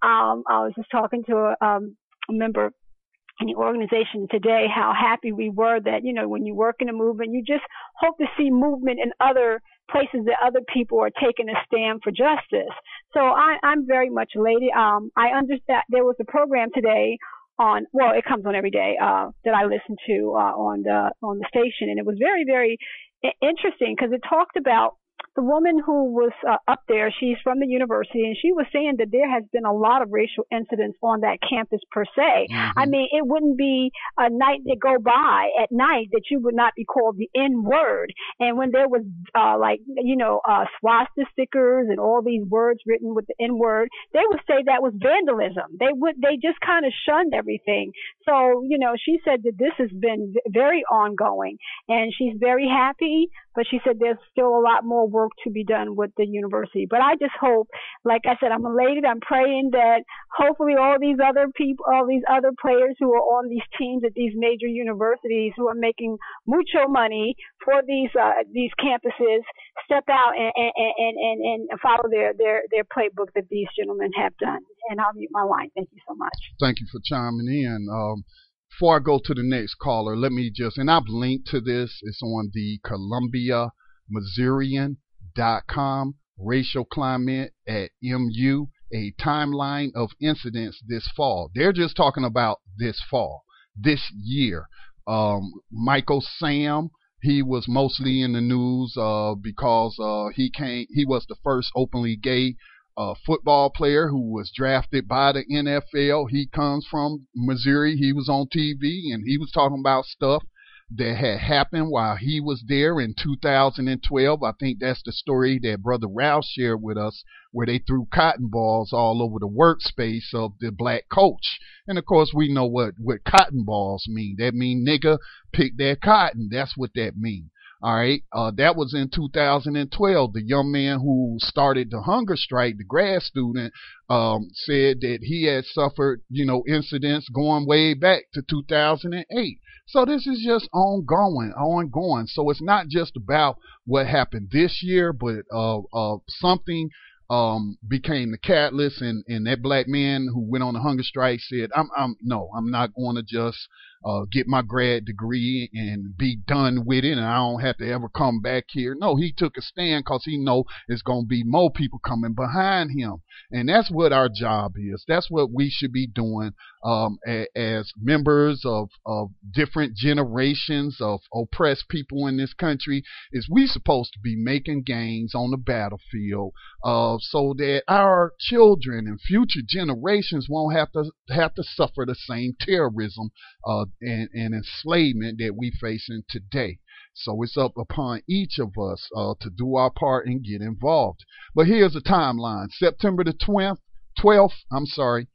um, I was just talking to a, um, a member in the organization today, how happy we were that, you know, when you work in a movement, you just hope to see movement in other places that other people are taking a stand for justice. So I, I'm very much elated. Um, I understand there was a program today on, well, it comes on every day, uh, that I listen to, uh, on the, on the station. And it was very, very interesting because it talked about the woman who was uh, up there. She's from the university, and she was saying that there has been a lot of racial incidents on that campus per se. Mm-hmm. I mean, it wouldn't be a night that go by at night that you would not be called the N word. And when there was uh, like, you know, uh, swastika stickers and all these words written with the N word, they would say that was vandalism. They would, they just kind of shunned everything. So, you know, she said that this has been very ongoing, and she's very happy, but she said there's still a lot more work to be done with the university. But I just hope, like I said, I'm elated. I'm praying that hopefully all these other people, all these other players who are on these teams at these major universities who are making mucho money for these uh, these campuses step out and and, and, and follow their, their, their playbook that these gentlemen have done. And I'll mute my line. Thank you so much. Thank you for chiming in. Um, before I go to the next caller, let me just, and I've linked to this, it's on the Columbia Missourian dot com racial climate at M U, a timeline of incidents this fall. They're just talking about this fall, this year. Um, Michael Sam, he was mostly in the news uh, because uh, he came. He was the first openly gay uh, football player who was drafted by the N F L. He comes from Missouri. He was on T V and he was talking about stuff that had happened while he was there in two thousand twelve. I think that's the story that Brother Ralph shared with us, where they threw cotton balls all over the workspace of the black coach. And of course, we know what, what cotton balls mean. That mean nigga pick that cotton. That's what that mean. All right. Uh, that was in two thousand twelve. The young man who started the hunger strike, the grad student, um, said that he had suffered, you know, incidents going way back to two thousand eight. So this is just ongoing, ongoing. So it's not just about what happened this year, but uh, uh, something um, became the catalyst, and, and that black man who went on the hunger strike said, "I'm, I'm no, I'm not going to just uh, get my grad degree and be done with it, and I don't have to ever come back here." No, he took a stand because he know it's going to be more people coming behind him, and that's what our job is. That's what we should be doing um, a, as members of of different generations of oppressed people in this country. Is we supposed to be making gains on the battlefield, uh, so that our children and future generations won't have to have to suffer the same terrorism uh, and, and enslavement that we facing today. So it's up upon each of us uh, to do our part and get involved. But here's a timeline. September the twelfth, I'm sorry,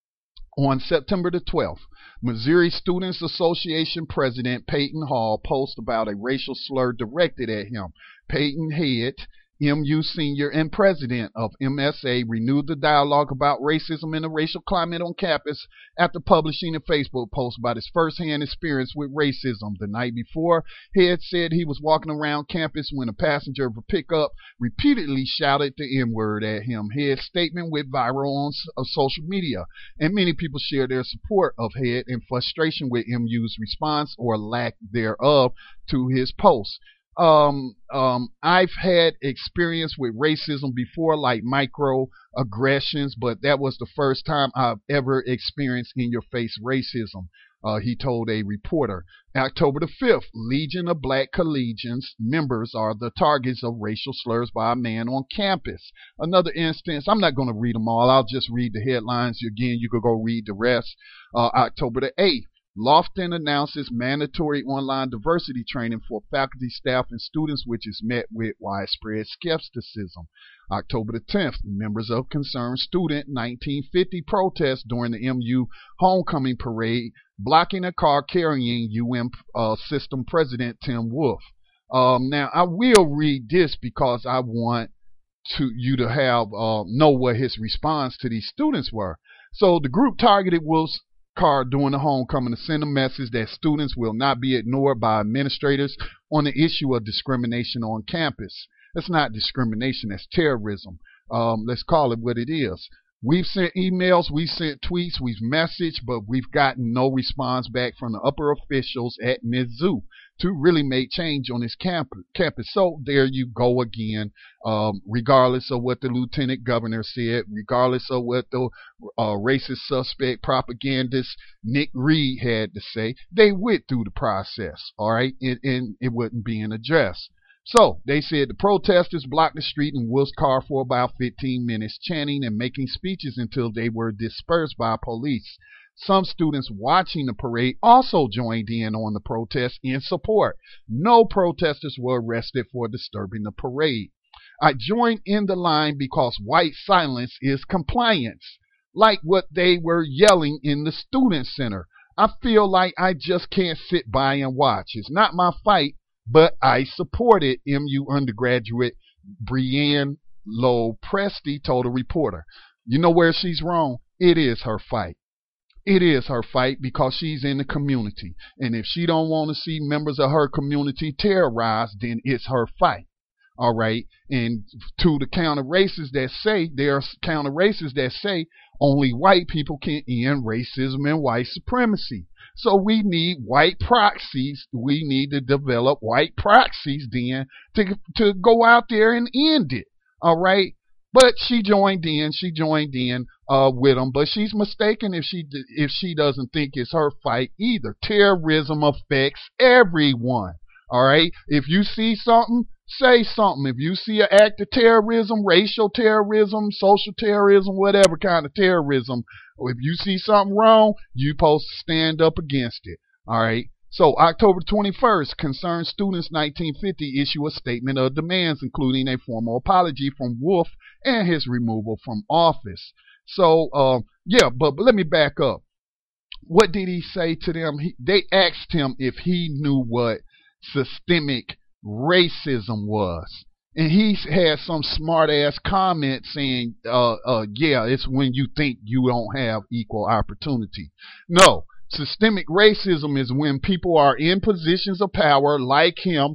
on September the twelfth, Missouri Students Association President Peyton Hall posted about a racial slur directed at him. Peyton Head, M U senior and president of M S A, renewed the dialogue about racism and the racial climate on campus after publishing a Facebook post about his firsthand experience with racism. The night before, Head said he was walking around campus when a passenger of a pickup repeatedly shouted the N-word at him. Head's statement went viral on uh, social media, and many people shared their support of Head and frustration with M U's response or lack thereof to his post. Um, um, I've had experience with racism before, like microaggressions, but that was the first time I've ever experienced in-your-face racism, uh, he told a reporter. October the fifth, Legion of Black Collegians members are the targets of racial slurs by a man on campus. Another instance, I'm not going to read them all. I'll just read the headlines. Again, you could go read the rest. Uh, October the eighth. Lofton announces mandatory online diversity training for faculty, staff, and students, which is met with widespread skepticism. October the tenth, members of Concerned Student nineteen fifty protest during the M U homecoming parade, blocking a car carrying U M uh, system president Tim Wolf. Um, now, I will read this because I want to you to have uh, know what his response to these students were. So the group targeted Wolf's car during the homecoming to send a message that students will not be ignored by administrators on the issue of discrimination on campus. That's not discrimination, that's terrorism. Um, let's call it what it is. We've sent emails, we've sent tweets, we've messaged, but we've gotten no response back from the upper officials at Mizzou to really make change on this camp- campus. So there you go again. Um, regardless of what the lieutenant governor said, regardless of what the uh, racist suspect propagandist Nick Reed had to say, they went through the process, all right, and, and it wasn't being addressed. So they said the protesters blocked the street in Wolf's car for about fifteen minutes, chanting and making speeches until they were dispersed by police. Some students watching the parade also joined in on the protest in support. No protesters were arrested for disturbing the parade. I joined in the line because white silence is compliance, like what they were yelling in the student center. I feel like I just can't sit by and watch. It's not my fight, but I supported, M U undergraduate Brianne Lowe Presti told a reporter. You know where she's wrong? It is her fight. It is her fight because she's in the community. And if she don't want to see members of her community terrorized, then it's her fight. All right. And to the counter racists that say, there are counter racists that say only white people can end racism and white supremacy. So we need white proxies. We need to develop white proxies then to, to go out there and end it. All right. But she joined in. She joined in uh, with them. But she's mistaken if she if she doesn't think it's her fight either. Terrorism affects everyone. All right. If you see something, say something. If you see an act of terrorism, racial terrorism, social terrorism, whatever kind of terrorism, if you see something wrong, you're supposed to stand up against it. All right. So October twenty-first, Concerned Students nineteen fifty issue a statement of demands, including a formal apology from Wolf and his removal from office. So, uh, yeah, but, but let me back up. What did he say to them? He, they asked him if he knew what systemic racism was. And he had some smart ass comment saying, uh, uh, yeah, it's when you think you don't have equal opportunity. No. Systemic racism is when people are in positions of power like him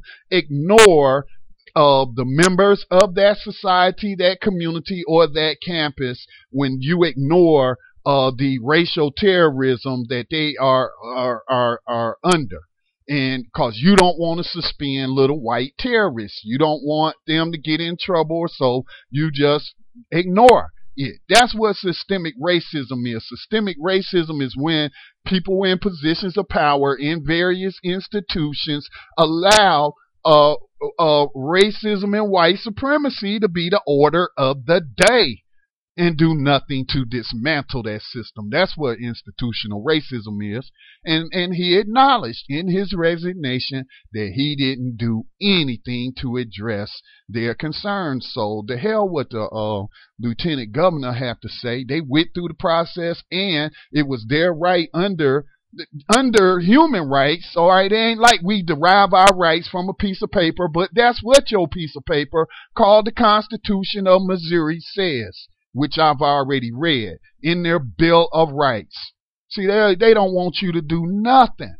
ignore uh, the members of that society, that community, or that campus, when you ignore uh, the racial terrorism that they are are are, are under. And because you don't want to suspend little white terrorists. You don't want them to get in trouble, so you just ignore it. That's what systemic racism is. Systemic racism is when people in positions of power in various institutions allow uh, uh, racism and white supremacy to be the order of the day and do nothing to dismantle that system. That's what institutional racism is. And and he acknowledged in his resignation that he didn't do anything to address their concerns. So the hell what the uh, lieutenant governor have to say. They went through the process, and it was their right under under human rights. All right, it ain't like we derive our rights from a piece of paper, but that's what your piece of paper called the Constitution of Missouri says, which I've already read in their Bill of Rights. See, they, they don't want you to do nothing.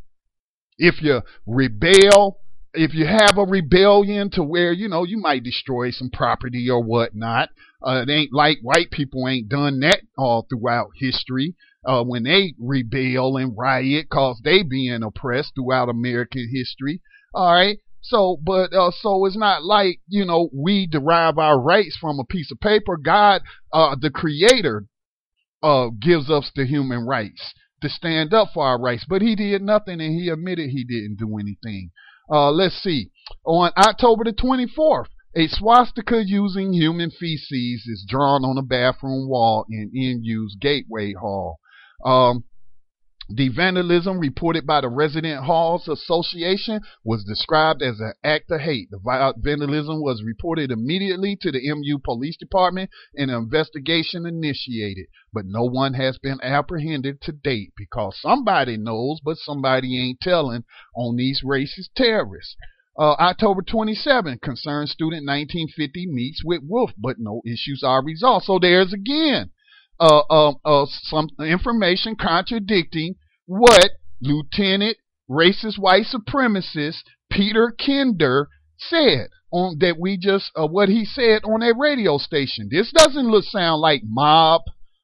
If you rebel, if you have a rebellion to where, you know, you might destroy some property or whatnot, uh, it ain't like white people ain't done that all throughout history. Uh, when they rebel and riot cause they being oppressed throughout American history. All right. So, but, uh, so it's not like, you know, we derive our rights from a piece of paper. God, uh, the creator, uh, gives us the human rights to stand up for our rights, but he did nothing, and he admitted he didn't do anything. Uh, let's see. On October the twenty-fourth, a swastika using human feces is drawn on a bathroom wall in N U's Gateway Hall. Um, The vandalism reported by the Resident Halls Association was described as an act of hate. The vandalism was reported immediately to the M U Police Department and an investigation initiated, but no one has been apprehended to date because somebody knows, but somebody ain't telling on these racist terrorists. Uh, October twenty-seventh, Concerned Student nineteen fifty meets with Wolf, but no issues are resolved. So there's again Uh, uh, uh, some information contradicting what Lieutenant racist white supremacist Peter Kinder said on that we just uh, what he said on a radio station. This doesn't look sound like mob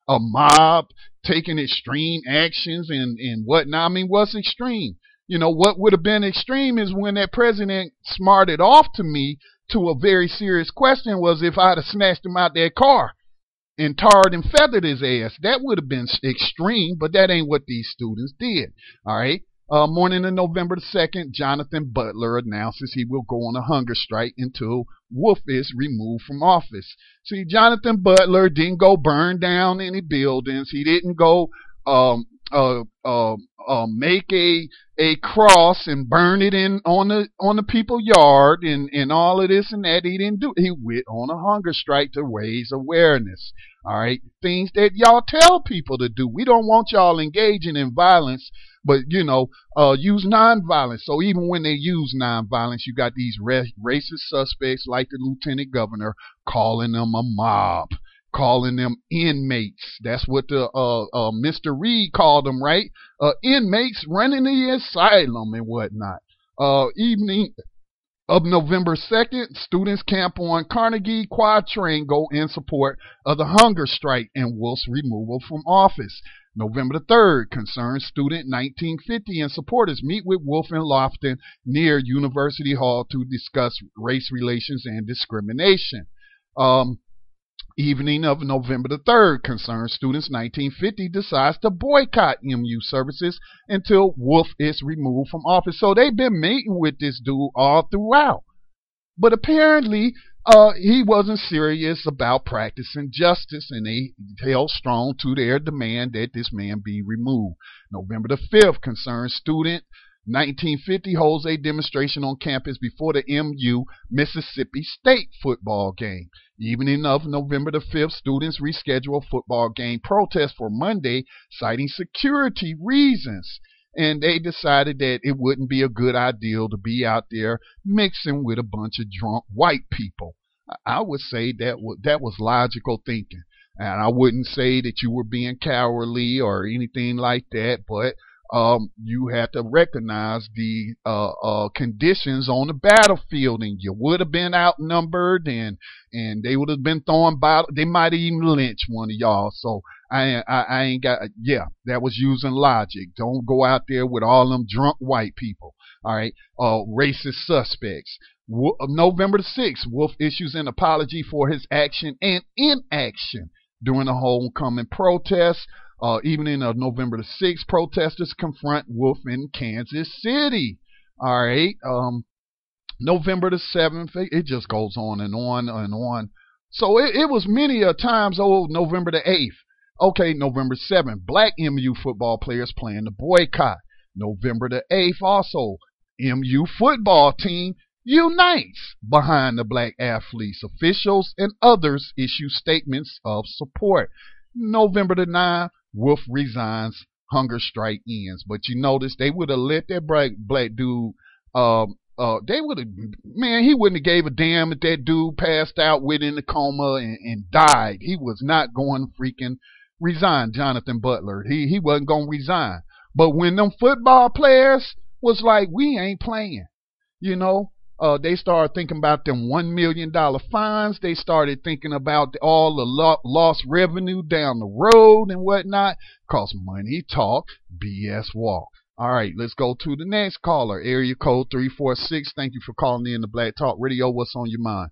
a mob taking extreme actions and, and whatnot. I mean, what's extreme? You know, what would have been extreme is when that president smarted off to me to a very serious question was if I'd have snatched him out that car and tarred and feathered his ass. That would have been extreme, but that ain't what these students did. All right. Uh, morning of November the second, Jonathan Butler announces he will go on a hunger strike until Wolf is removed from office. See, Jonathan Butler didn't go burn down any buildings. He didn't go um, uh, uh, uh, make a a cross and burn it in on the on the people's yard and, and all of this and that. He didn't do. He went on a hunger strike to raise awareness. All right, things that y'all tell people to do. We don't want y'all engaging in violence, but you know, uh, use nonviolence. So even when they use nonviolence, you got these ra- racist suspects like the lieutenant governor calling them a mob, calling them inmates. That's what the uh, uh, Mister Reed called them, right? Uh, inmates running the asylum and whatnot. Uh, evening of November second, students camp on Carnegie Quadrangle in support of the hunger strike and Wolf's removal from office. November the third, concerned student nineteen fifty and supporters meet with Wolf in Lofton near University Hall to discuss race relations and discrimination. Um, Evening of November the third, concerned students nineteen fifty decides to boycott M U services until Wolf is removed from office. So they've been meeting with this dude all throughout. But apparently uh, he wasn't serious about practicing justice, and they held strong to their demand that this man be removed. November the fifth, concerned student nineteen fifty holds a demonstration on campus before the M U Mississippi State football game. Evening of November the fifth, students reschedule a football game protest for Monday, citing security reasons. And they decided that it wouldn't be a good idea to be out there mixing with a bunch of drunk white people. I would say that w- that was logical thinking. And I wouldn't say that you were being cowardly or anything like that, but Um, you have to recognize the uh, uh, conditions on the battlefield, and you would have been outnumbered, and and they would have been throwing bottles. They might have even lynched one of y'all. So I, I I ain't got. Yeah, that was using logic. Don't go out there with all them drunk white people. All right, uh, racist suspects. W- November the sixth, Wolf issues an apology for his action and inaction during the homecoming protest. Uh, evening of November the sixth, protesters confront Wolf in Kansas City. All right. Um, November the seventh, it just goes on and on and on. So it, it was many a times, oh, November the eighth. Okay, November seventh, black M U football players plan to boycott. November the eighth, also, M U football team unites behind the black athletes. Officials and others issue statements of support. November the ninth, Wolf resigns, hunger strike ends. But you notice they would have let that black black dude. Um, uh, they would have, man, he wouldn't have gave a damn if that dude passed out within the coma and, and died. He was not going to freaking resign, Jonathan Butler. He he wasn't going to resign. But when them football players was like, we ain't playing, you know. Uh, they started thinking about them one million dollars fines. They started thinking about all the lo- lost revenue down the road and whatnot. Cause money talk, B S walk. All right, let's go to the next caller. Area code three four six. Thank you for calling in to Black Talk Radio. What's on your mind?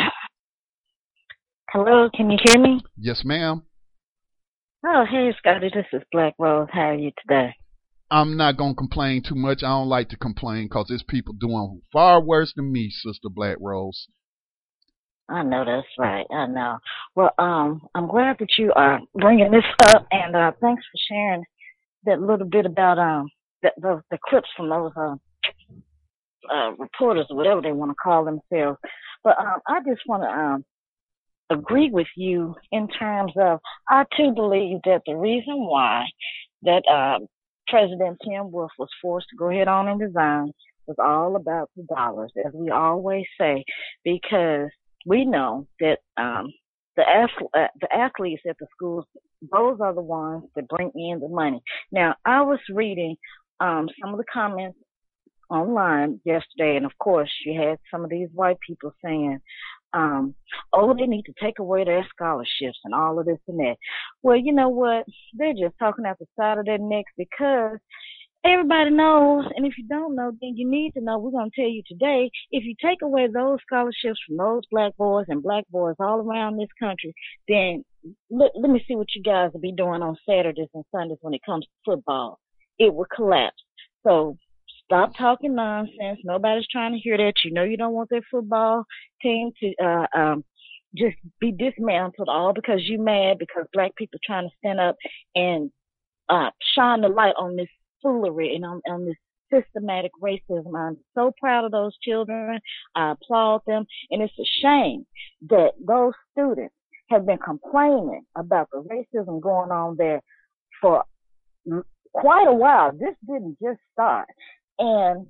Hello, can you hear me? Yes, ma'am. Oh, hey, Scotty. This is Black Rose. How are you today? I'm not going to complain too much. I don't like to complain because there's people doing far worse than me, Sister Black Rose. I know that's right. I know. Well, um, I'm glad that you are bringing this up, and uh, thanks for sharing that little bit about um the the, the clips from those uh, uh, reporters or whatever they want to call themselves. But um, I just want to um agree with you in terms of I too believe that the reason why that uh, President Tim Wolf was forced to go ahead on and resign was all about the dollars, as we always say, because we know that um, the ath- uh, the athletes at the schools, those are the ones that bring in the money. Now, I was reading um, some of the comments online yesterday, and of course, you had some of these white people saying, um, oh, they need to take away their scholarships and all of this and that. Well, you know what? They're just talking out the side of their necks because everybody knows, and if you don't know, then you need to know. We're going to tell you today, if you take away those scholarships from those black boys and black boys all around this country, then let, let me see what you guys will be doing on Saturdays and Sundays when it comes to football. It will collapse. So stop talking nonsense. Nobody's trying to hear that. You know you don't want their football team to uh, um, just be dismantled all because you mad because black people are trying to stand up and uh, shine the light on this foolery and on, on this systematic racism. I'm so proud of those children. I applaud them. And it's a shame that those students have been complaining about the racism going on there for quite a while. This didn't just start. And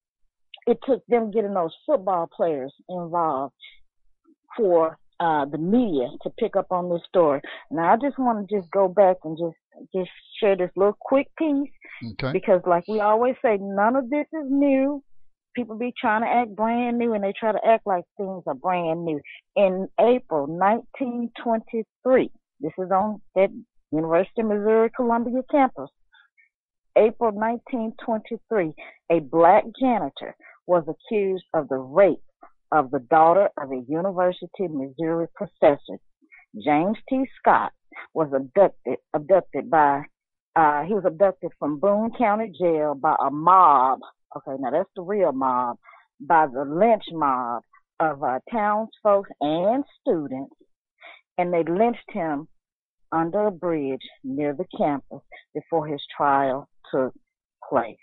it took them getting those football players involved for uh, the media to pick up on this story. Now, I just want to just go back and just just share this little quick piece. Okay. Because like we always say, none of this is new. People be trying to act brand new, and they try to act like things are brand new. In April nineteen twenty-three, this is on that University of Missouri Columbia campus, April nineteen twenty-three, a black janitor was accused of the rape of the daughter of a University of Missouri professor. James T. Scott was abducted, abducted by, uh, he was abducted from Boone County Jail by a mob. Okay, now that's the real mob, by the lynch mob of uh, townsfolk and students, and they lynched him under a bridge near the campus before his trial took place.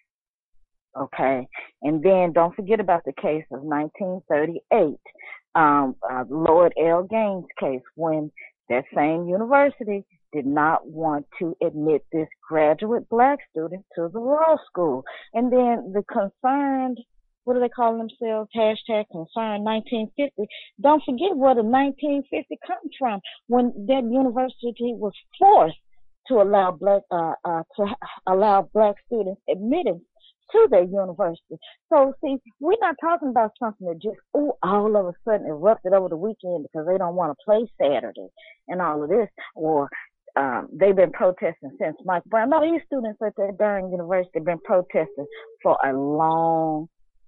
Okay, and then don't forget about the case of nineteen thirty-eight, um, uh, Lord L. Gaines case, when that same university did not want to admit this graduate black student to the law school. And then the concerned, what do they call themselves? Hashtag concerned nineteen fifty. Don't forget where the nineteen fifty comes from, when that university was forced to allow black, uh, uh, to allow black students admittance to their university. So see, we're not talking about something that just, ooh, all of a sudden erupted over the weekend because they don't want to play Saturday and all of this, or um, they've been protesting since Mike Brown. No, these students at that darn university have been protesting for a long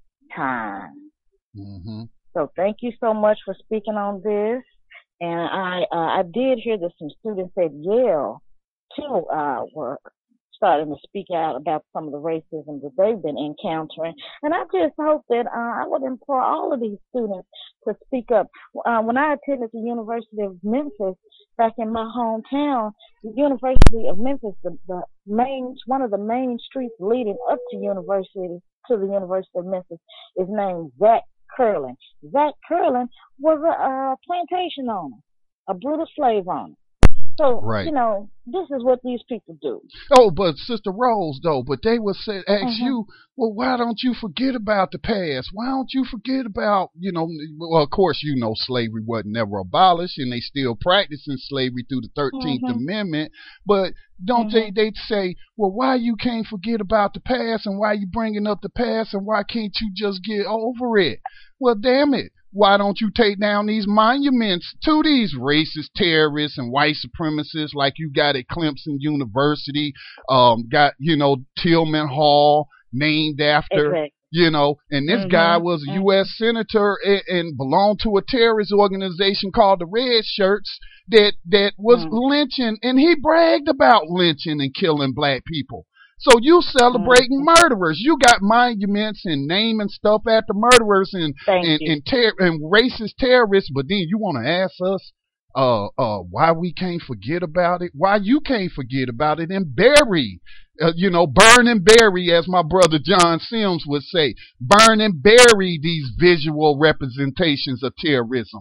time. Mm-hmm. So thank you so much for speaking on this. And I uh, I did hear that some students at Yale too uh, were starting to speak out about some of the racism that they've been encountering. And I just hope that uh, I would implore all of these students to speak up. Uh, when I attended the University of Memphis back in my hometown, the University of Memphis, the, the main, one of the main streets leading up to university, to the University of Memphis is named Zach Curlin. Zach Curlin was a, a plantation owner, a brutal slave owner. So, right. you know, this is what these people do. Oh, but Sister Rose, though, but they would say, ask Mm-hmm. you, well, why don't you forget about the past? Why don't you forget about, you know, well, of course, you know, slavery wasn't never abolished, and they still practicing slavery through the thirteenth Mm-hmm. Amendment. But don't Mm-hmm. they, they say, well, why you can't forget about the past, and why you bringing up the past, and why can't you just get over it? Well, damn it. Why don't you take down these monuments to these racist terrorists and white supremacists like you got at Clemson University, um, got, you know, Tillman Hall named after, Exactly. you know, and this Mm-hmm. guy was a Mm-hmm. U S senator and, and belonged to a terrorist organization called the Red Shirts that, that was Mm-hmm. lynching, and he bragged about lynching and killing black people. So you celebrating Mm-hmm. murderers. You got monuments and naming stuff after murderers and Thank and you. and, ter- and racist terrorists, but then you want to ask us uh uh why we can't forget about it? Why you can't forget about it and bury, uh, you know, burn and bury, as my brother John Sims would say, burn and bury these visual representations of terrorism.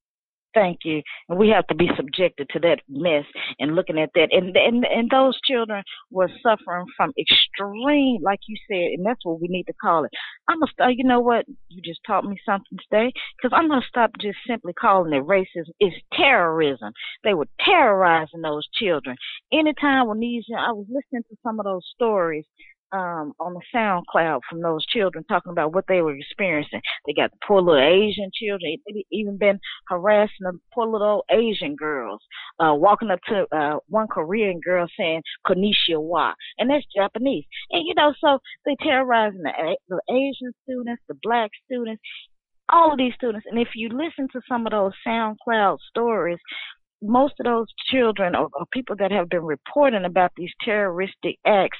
Thank you. And we have to be subjected to that mess and looking at that. And and and those children were suffering from extreme, like you said, and that's what we need to call it. I'm gonna start. You know what? You just taught me something today, because I'm gonna stop just simply calling it racism. It's terrorism. They were terrorizing those children. Anytime when these, I was listening to some of those stories um, on the SoundCloud from those children talking about what they were experiencing. They got the poor little Asian children. They've even been harassing the poor little old Asian girls, uh, walking up to uh, one Korean girl saying Konnichiwa, and that's Japanese. And, you know, so they terrorizing the, the Asian students, the black students, all of these students. And if you listen to some of those SoundCloud stories, most of those children or, or people that have been reporting about these terroristic acts,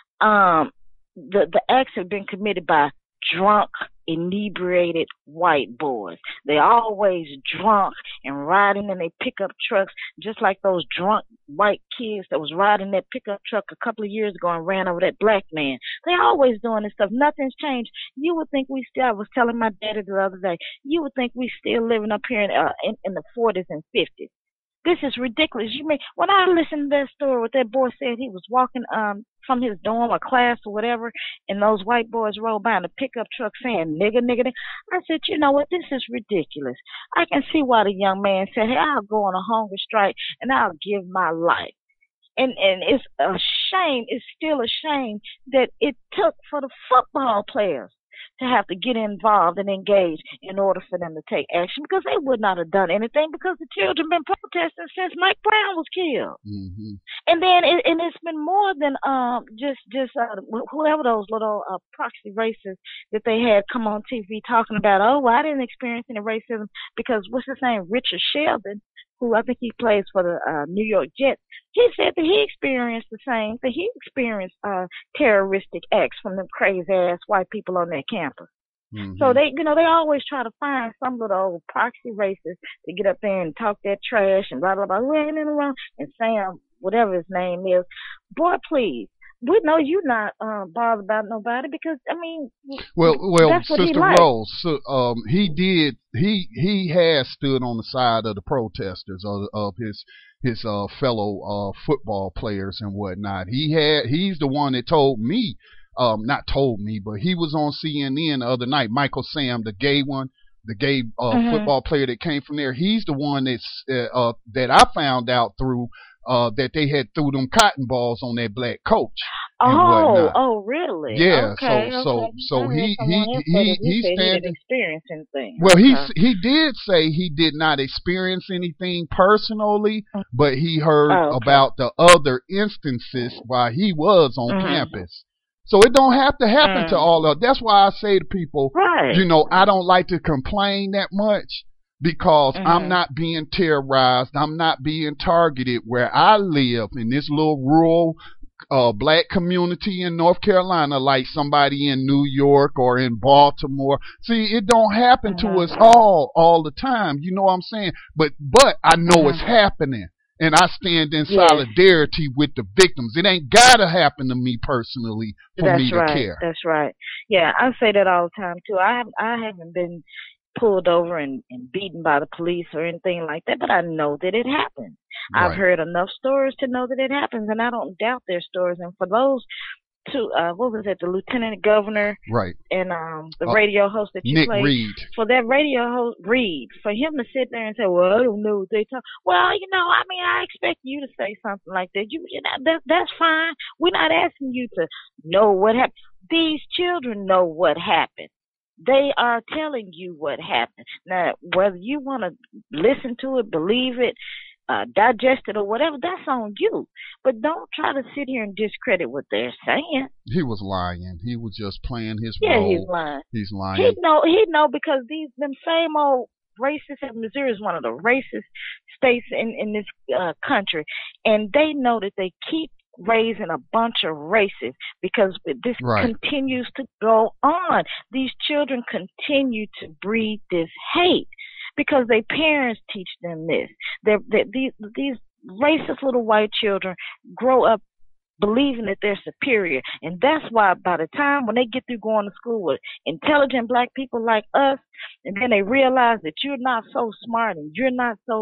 um, the, the acts have been committed by drunk, inebriated white boys. They're always drunk and riding in their pickup trucks, just like those drunk white kids that was riding that pickup truck a couple of years ago and ran over that black man. They're always doing this stuff. Nothing's changed. You would think we still, I was telling my daddy the other day, you would think we still living up here in, uh, in, in the forties and fifties. This is ridiculous. You mean when I listened to that story, what that boy said, he was walking um from his dorm or class or whatever, and those white boys rolled by in a pickup truck saying nigga, nigga, nigga. I said, you know what? This is ridiculous. I can see why the young man said, hey, I'll go on a hunger strike and I'll give my life. And and it's a shame. It's still a shame that it took for the football players to have to get involved and engage in order for them to take action, because they would not have done anything because the children been protesting since Mike Brown was killed. Mm-hmm. And then it, and it's been more than um just just uh, whoever those little uh, proxy racists that they had come on T V talking about, oh, well, I didn't experience any racism because what's his name, Richard Shelton, who I think he plays for the uh, New York Jets, he said that he experienced the same, that he experienced uh, terroristic acts from them crazy-ass white people on their campus. Mm-hmm. So they, you know, they always try to find some little old proxy racist to get up there and talk that trash and blah, blah, blah, well, ain't nothing wrong, and Sam, whatever his name is. Boy, please. We know you're not uh, bothered about nobody because, I mean, well, well, that's what Sister he likes. Rose, so, um, he did, he he has stood on the side of the protesters of, of his his uh, fellow uh, football players and whatnot. He had, he's the one that told me, um, not told me, but he was on C N N the other night. Michael Sam, the gay one, the gay uh, mm-hmm. football player that came from there. He's the one that's uh, uh, that I found out through. Uh, that they had threw them cotton balls on that black coach. And oh, whatnot. oh, really? Yeah. Okay, so, okay. so, so he, he, he, he, he standing. Experience anything. Well, okay. he, he did say he did not experience anything personally, but he heard oh, okay. about the other instances while he was on mm-hmm. campus. So it don't have to happen mm. to all of. That's why I say to people, right. you know, I don't like to complain that much. Because mm-hmm. I'm not being terrorized, I'm not being targeted where I live in this little rural uh, black community in North Carolina, like somebody in New York or in Baltimore. See, it don't happen mm-hmm. to us all all the time. You know what I'm saying? But but I know mm-hmm. it's happening, and I stand in yes. solidarity with the victims. It ain't gotta happen to me personally for That's me to right. care. That's right. Yeah, I say that all the time too. I have, I haven't been pulled over and, and beaten by the police or anything like that, but I know that it happens. Right. I've heard enough stories to know that it happens, and I don't doubt their stories. And for those two, uh, what was it, the lieutenant governor, right, and um, the uh, radio host that you Nick played, Reed. For that radio host, Reed, for him to sit there and say, well, I don't know what they talk. Well, you know, I mean, I expect you to say something like that. You, you know, that, that's fine. We're not asking you to know what happened. These children know what happened. They are telling you what happened. Now, whether you want to listen to it, believe it, uh, digest it, or whatever, that's on you. But don't try to sit here and discredit what they're saying. He was lying. He was just playing his yeah, role. Yeah, he's lying. He's lying. He know, he know because these them same old racists, and Missouri is one of the racist states in, in this uh, country, and they know that they keep raising a bunch of racists because this right. continues to go on. These children continue to breed this hate because their parents teach them this. They're, they're, these, these racist little white children grow up believing that they're superior, and that's why by the time when they get through going to school with intelligent black people like us, and then they realize that you're not so smart and you're not so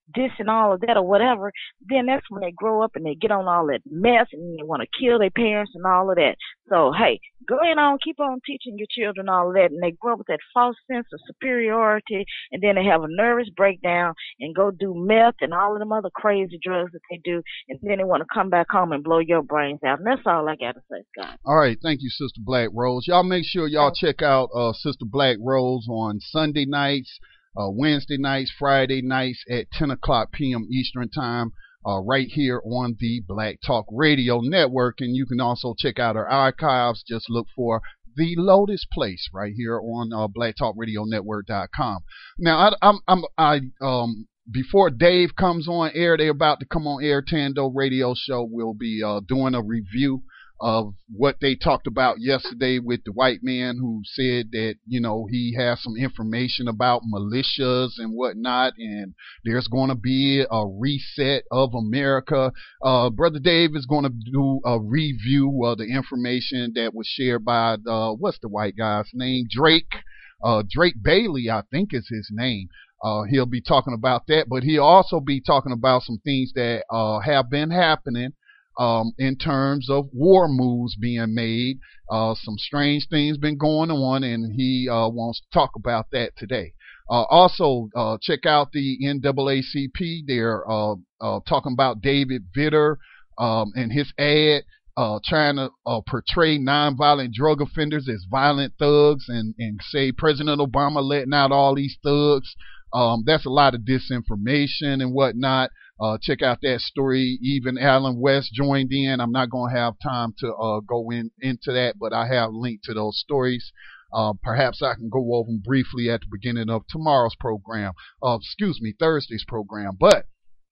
this and all of that or whatever, then that's when they grow up and they get on all that mess and they want to kill their parents and all of that. So, hey, go on, keep on teaching your children all of that, and they grow up with that false sense of superiority, and then they have a nervous breakdown and go do meth and all of them other crazy drugs that they do, and then they want to come back home and blow your brains out. And that's all I got to say, Scott. All right. Thank you, Sister Black Rose. Y'all make sure y'all check out uh, Sister Black Rose on Sunday nights, uh, Wednesday nights, Friday nights at ten o'clock p.m. Eastern Time. Uh, right here on the Black Talk Radio Network, and you can also check out our archives. Just look for The Lotus Place right here on uh, black talk radio network dot com. Now, I, I'm, I'm, I, um, before Dave comes on air, they're about to come on air. Tando Radio Show will be uh, doing a review of what they talked about yesterday with the white man who said that, you know, he has some information about militias and whatnot, and there's going to be a reset of America. Uh, Brother Dave is going to do a review of the information that was shared by, the, what's the white guy's name? Drake. Uh, Drake Bailey, I think is his name. Uh, he'll be talking about that, but he'll also be talking about some things that uh, have been happening Um, in terms of war moves being made. Uh, some strange things been going on, and he uh, wants to talk about that today. Uh, also, uh, check out the N double A C P. They're uh, uh, talking about David Vitter um, and his ad uh, trying to uh, portray nonviolent drug offenders as violent thugs and, and say President Obama letting out all these thugs. Um, that's a lot of disinformation and whatnot. Uh, check out that story. Even Alan West joined in. I'm not going to have time to uh, go in into that, but I have linked to those stories. Uh, perhaps I can go over them briefly at the beginning of tomorrow's program. Uh, excuse me, Thursday's program. But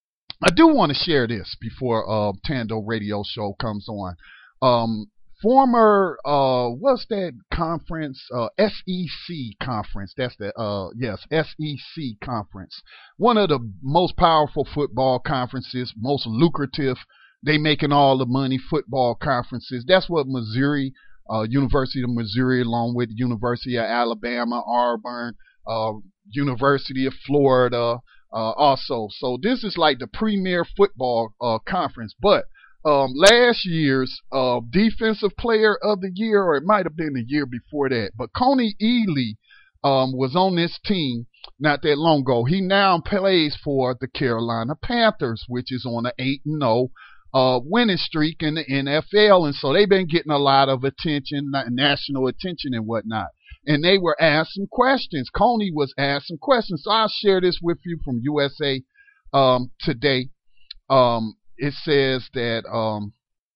I do want to share this before uh, Tando Radio Show comes on. Um, Former, uh, what's that conference? Uh, S E C conference. That's the, uh, yes, S E C conference. One of the most powerful football conferences, most lucrative. They making all the money, football conferences. That's what Missouri, uh, University of Missouri, along with University of Alabama, Auburn, uh, University of Florida, uh, also. So this is like the premier football, uh, conference, but Um, last year's uh, defensive player of the year, or it might have been the year before that, but Coney Ely um, was on this team not that long ago. He now plays for the Carolina Panthers, which is on an eight and oh uh, winning streak in the N F L, and so they've been getting a lot of attention, national attention and whatnot. And they were asked some questions. Coney was asked some questions, so I'll share this with you from U S A um, Today. Um, It says that um,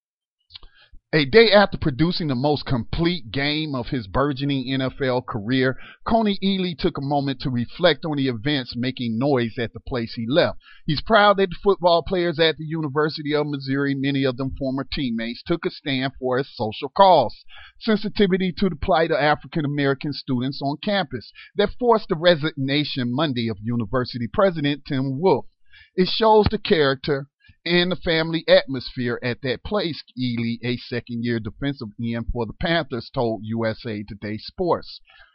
a day after producing the most complete game of his burgeoning N F L career, Coney Ely took a moment to reflect on the events making noise at the place he left. He's proud that the football players at the University of Missouri, many of them former teammates, took a stand for a social cause, sensitivity to the plight of African American students on campus, that forced the resignation Monday of University President Tim Wolf. It shows the character and the family atmosphere at that place, Ely, a second-year defensive end for the Panthers, told U S A Today Sports.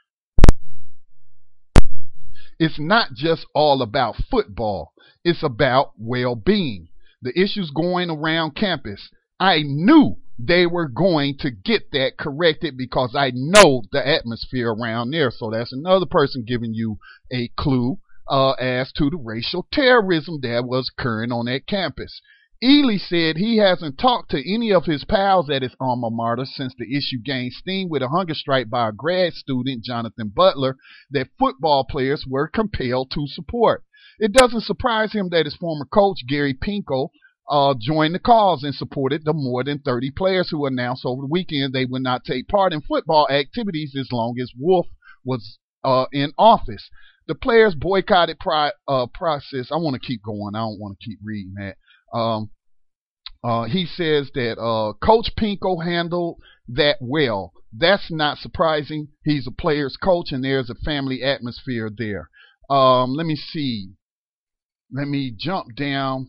It's not just all about football. It's about well-being. The issues going around campus. I knew they were going to get that corrected because I know the atmosphere around there. So that's another person giving you a clue Uh, as to the racial terrorism that was occurring on that campus. Ely said he hasn't talked to any of his pals at his alma mater since the issue gained steam with a hunger strike by a grad student, Jonathan Butler, that football players were compelled to support. It doesn't surprise him that his former coach, Gary Pinko, uh, joined the cause and supported the more than thirty players who announced over the weekend they would not take part in football activities as long as Wolf was uh, in office. The players boycotted pri- uh, process. I want to keep going. I don't want to keep reading that. Um, uh, he says that uh, Coach Pinko handled that well. That's not surprising. He's a player's coach, and there's a family atmosphere there. Um, let me see. Let me jump down.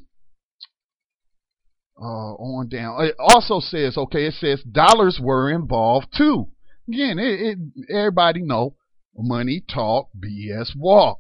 Uh, on down. It also says, okay, it says dollars were involved too. Again, it, it, everybody know. Money talk, B S walk.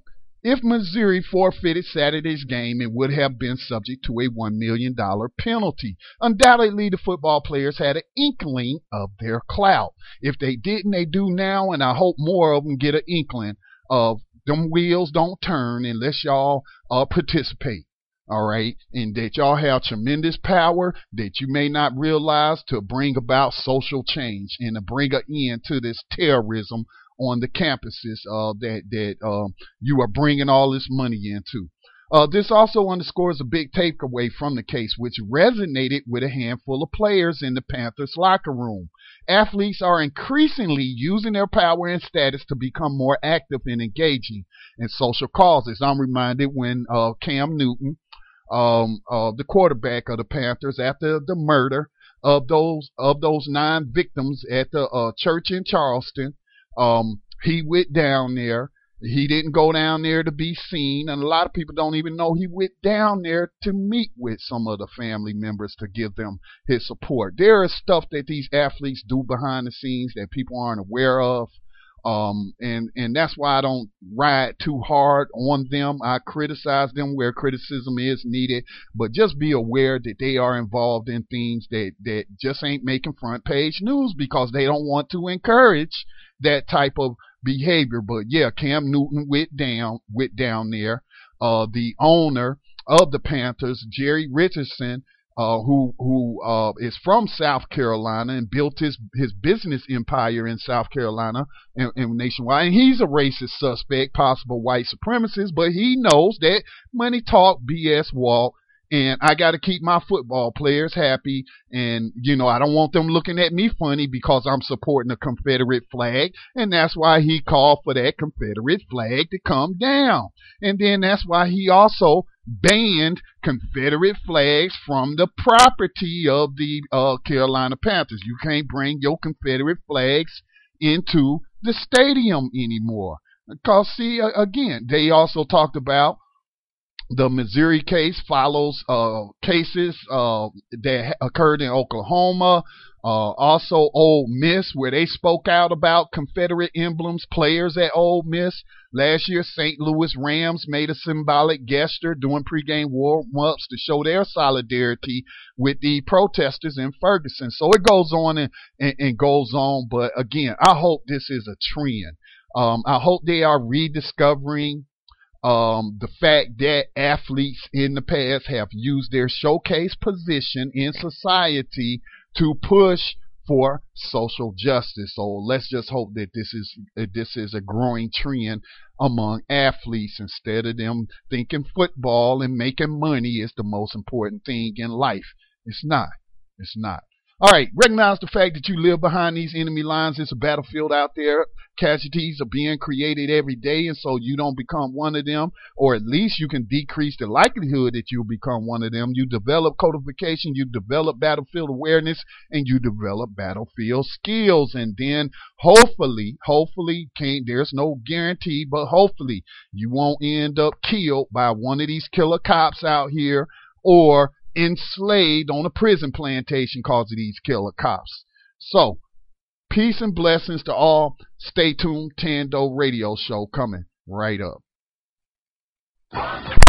If Missouri forfeited Saturday's game, it would have been subject to a one million dollars penalty. Undoubtedly, the football players had an inkling of their clout. If they didn't, they do now, and I hope more of them get an inkling of them wheels don't turn unless y'all uh, participate. All right, and that y'all have tremendous power that you may not realize to bring about social change and to bring an end to this terrorism on the campuses uh, that that uh, you are bringing all this money into. Uh, this also underscores a big takeaway from the case, which resonated with a handful of players in the Panthers locker room. Athletes are increasingly using their power and status to become more active and engaging in social causes. I'm reminded when uh, Cam Newton, um, uh, the quarterback of the Panthers, after the murder of those of those nine victims at the uh, church in Charleston, um, he went down there. He didn't go down there to be seen, and a lot of people don't even know he went down there to meet with some of the family members to give them his support. There is stuff that these athletes do behind the scenes that people aren't aware of, um, and, and that's why I don't ride too hard on them. I criticize them where criticism is needed, but just be aware that they are involved in things that, that just ain't making front page news because they don't want to encourage that type of behavior. But yeah, Cam Newton went down went down there. Uh, the owner of the Panthers, Jerry Richardson, uh, who who uh, is from South Carolina and built his his business empire in South Carolina and, and nationwide. And he's a racist suspect, possible white supremacist, but he knows that money talk, B S walk. And I got to keep my football players happy. And, you know, I don't want them looking at me funny because I'm supporting the Confederate flag. And that's why he called for that Confederate flag to come down. And then that's why he also banned Confederate flags from the property of the uh, Carolina Panthers. You can't bring your Confederate flags into the stadium anymore. Because, see, again, they also talked about the Missouri case follows uh, cases uh, that occurred in Oklahoma, uh, also Ole Miss, where they spoke out about Confederate emblems, players at Ole Miss. Last year, Saint Louis Rams made a symbolic gesture doing pregame warm-ups to show their solidarity with the protesters in Ferguson. So it goes on and, and, and goes on, but again, I hope this is a trend. Um, I hope they are rediscovering Um, the fact that athletes in the past have used their showcase position in society to push for social justice. So let's just hope that this is that this is a growing trend among athletes instead of them thinking football and making money is the most important thing in life. It's not. It's not. All right, recognize the fact that you live behind these enemy lines. It's a battlefield out there. Casualties are being created every day, and so you don't become one of them, or at least you can decrease the likelihood that you'll become one of them. You develop codification, you develop battlefield awareness, and you develop battlefield skills, and then hopefully, hopefully, can't, there's no guarantee, but hopefully you won't end up killed by one of these killer cops out here, or enslaved on a prison plantation because of these killer cops. So, peace and blessings to all. Stay tuned. Tando Radio Show coming right up.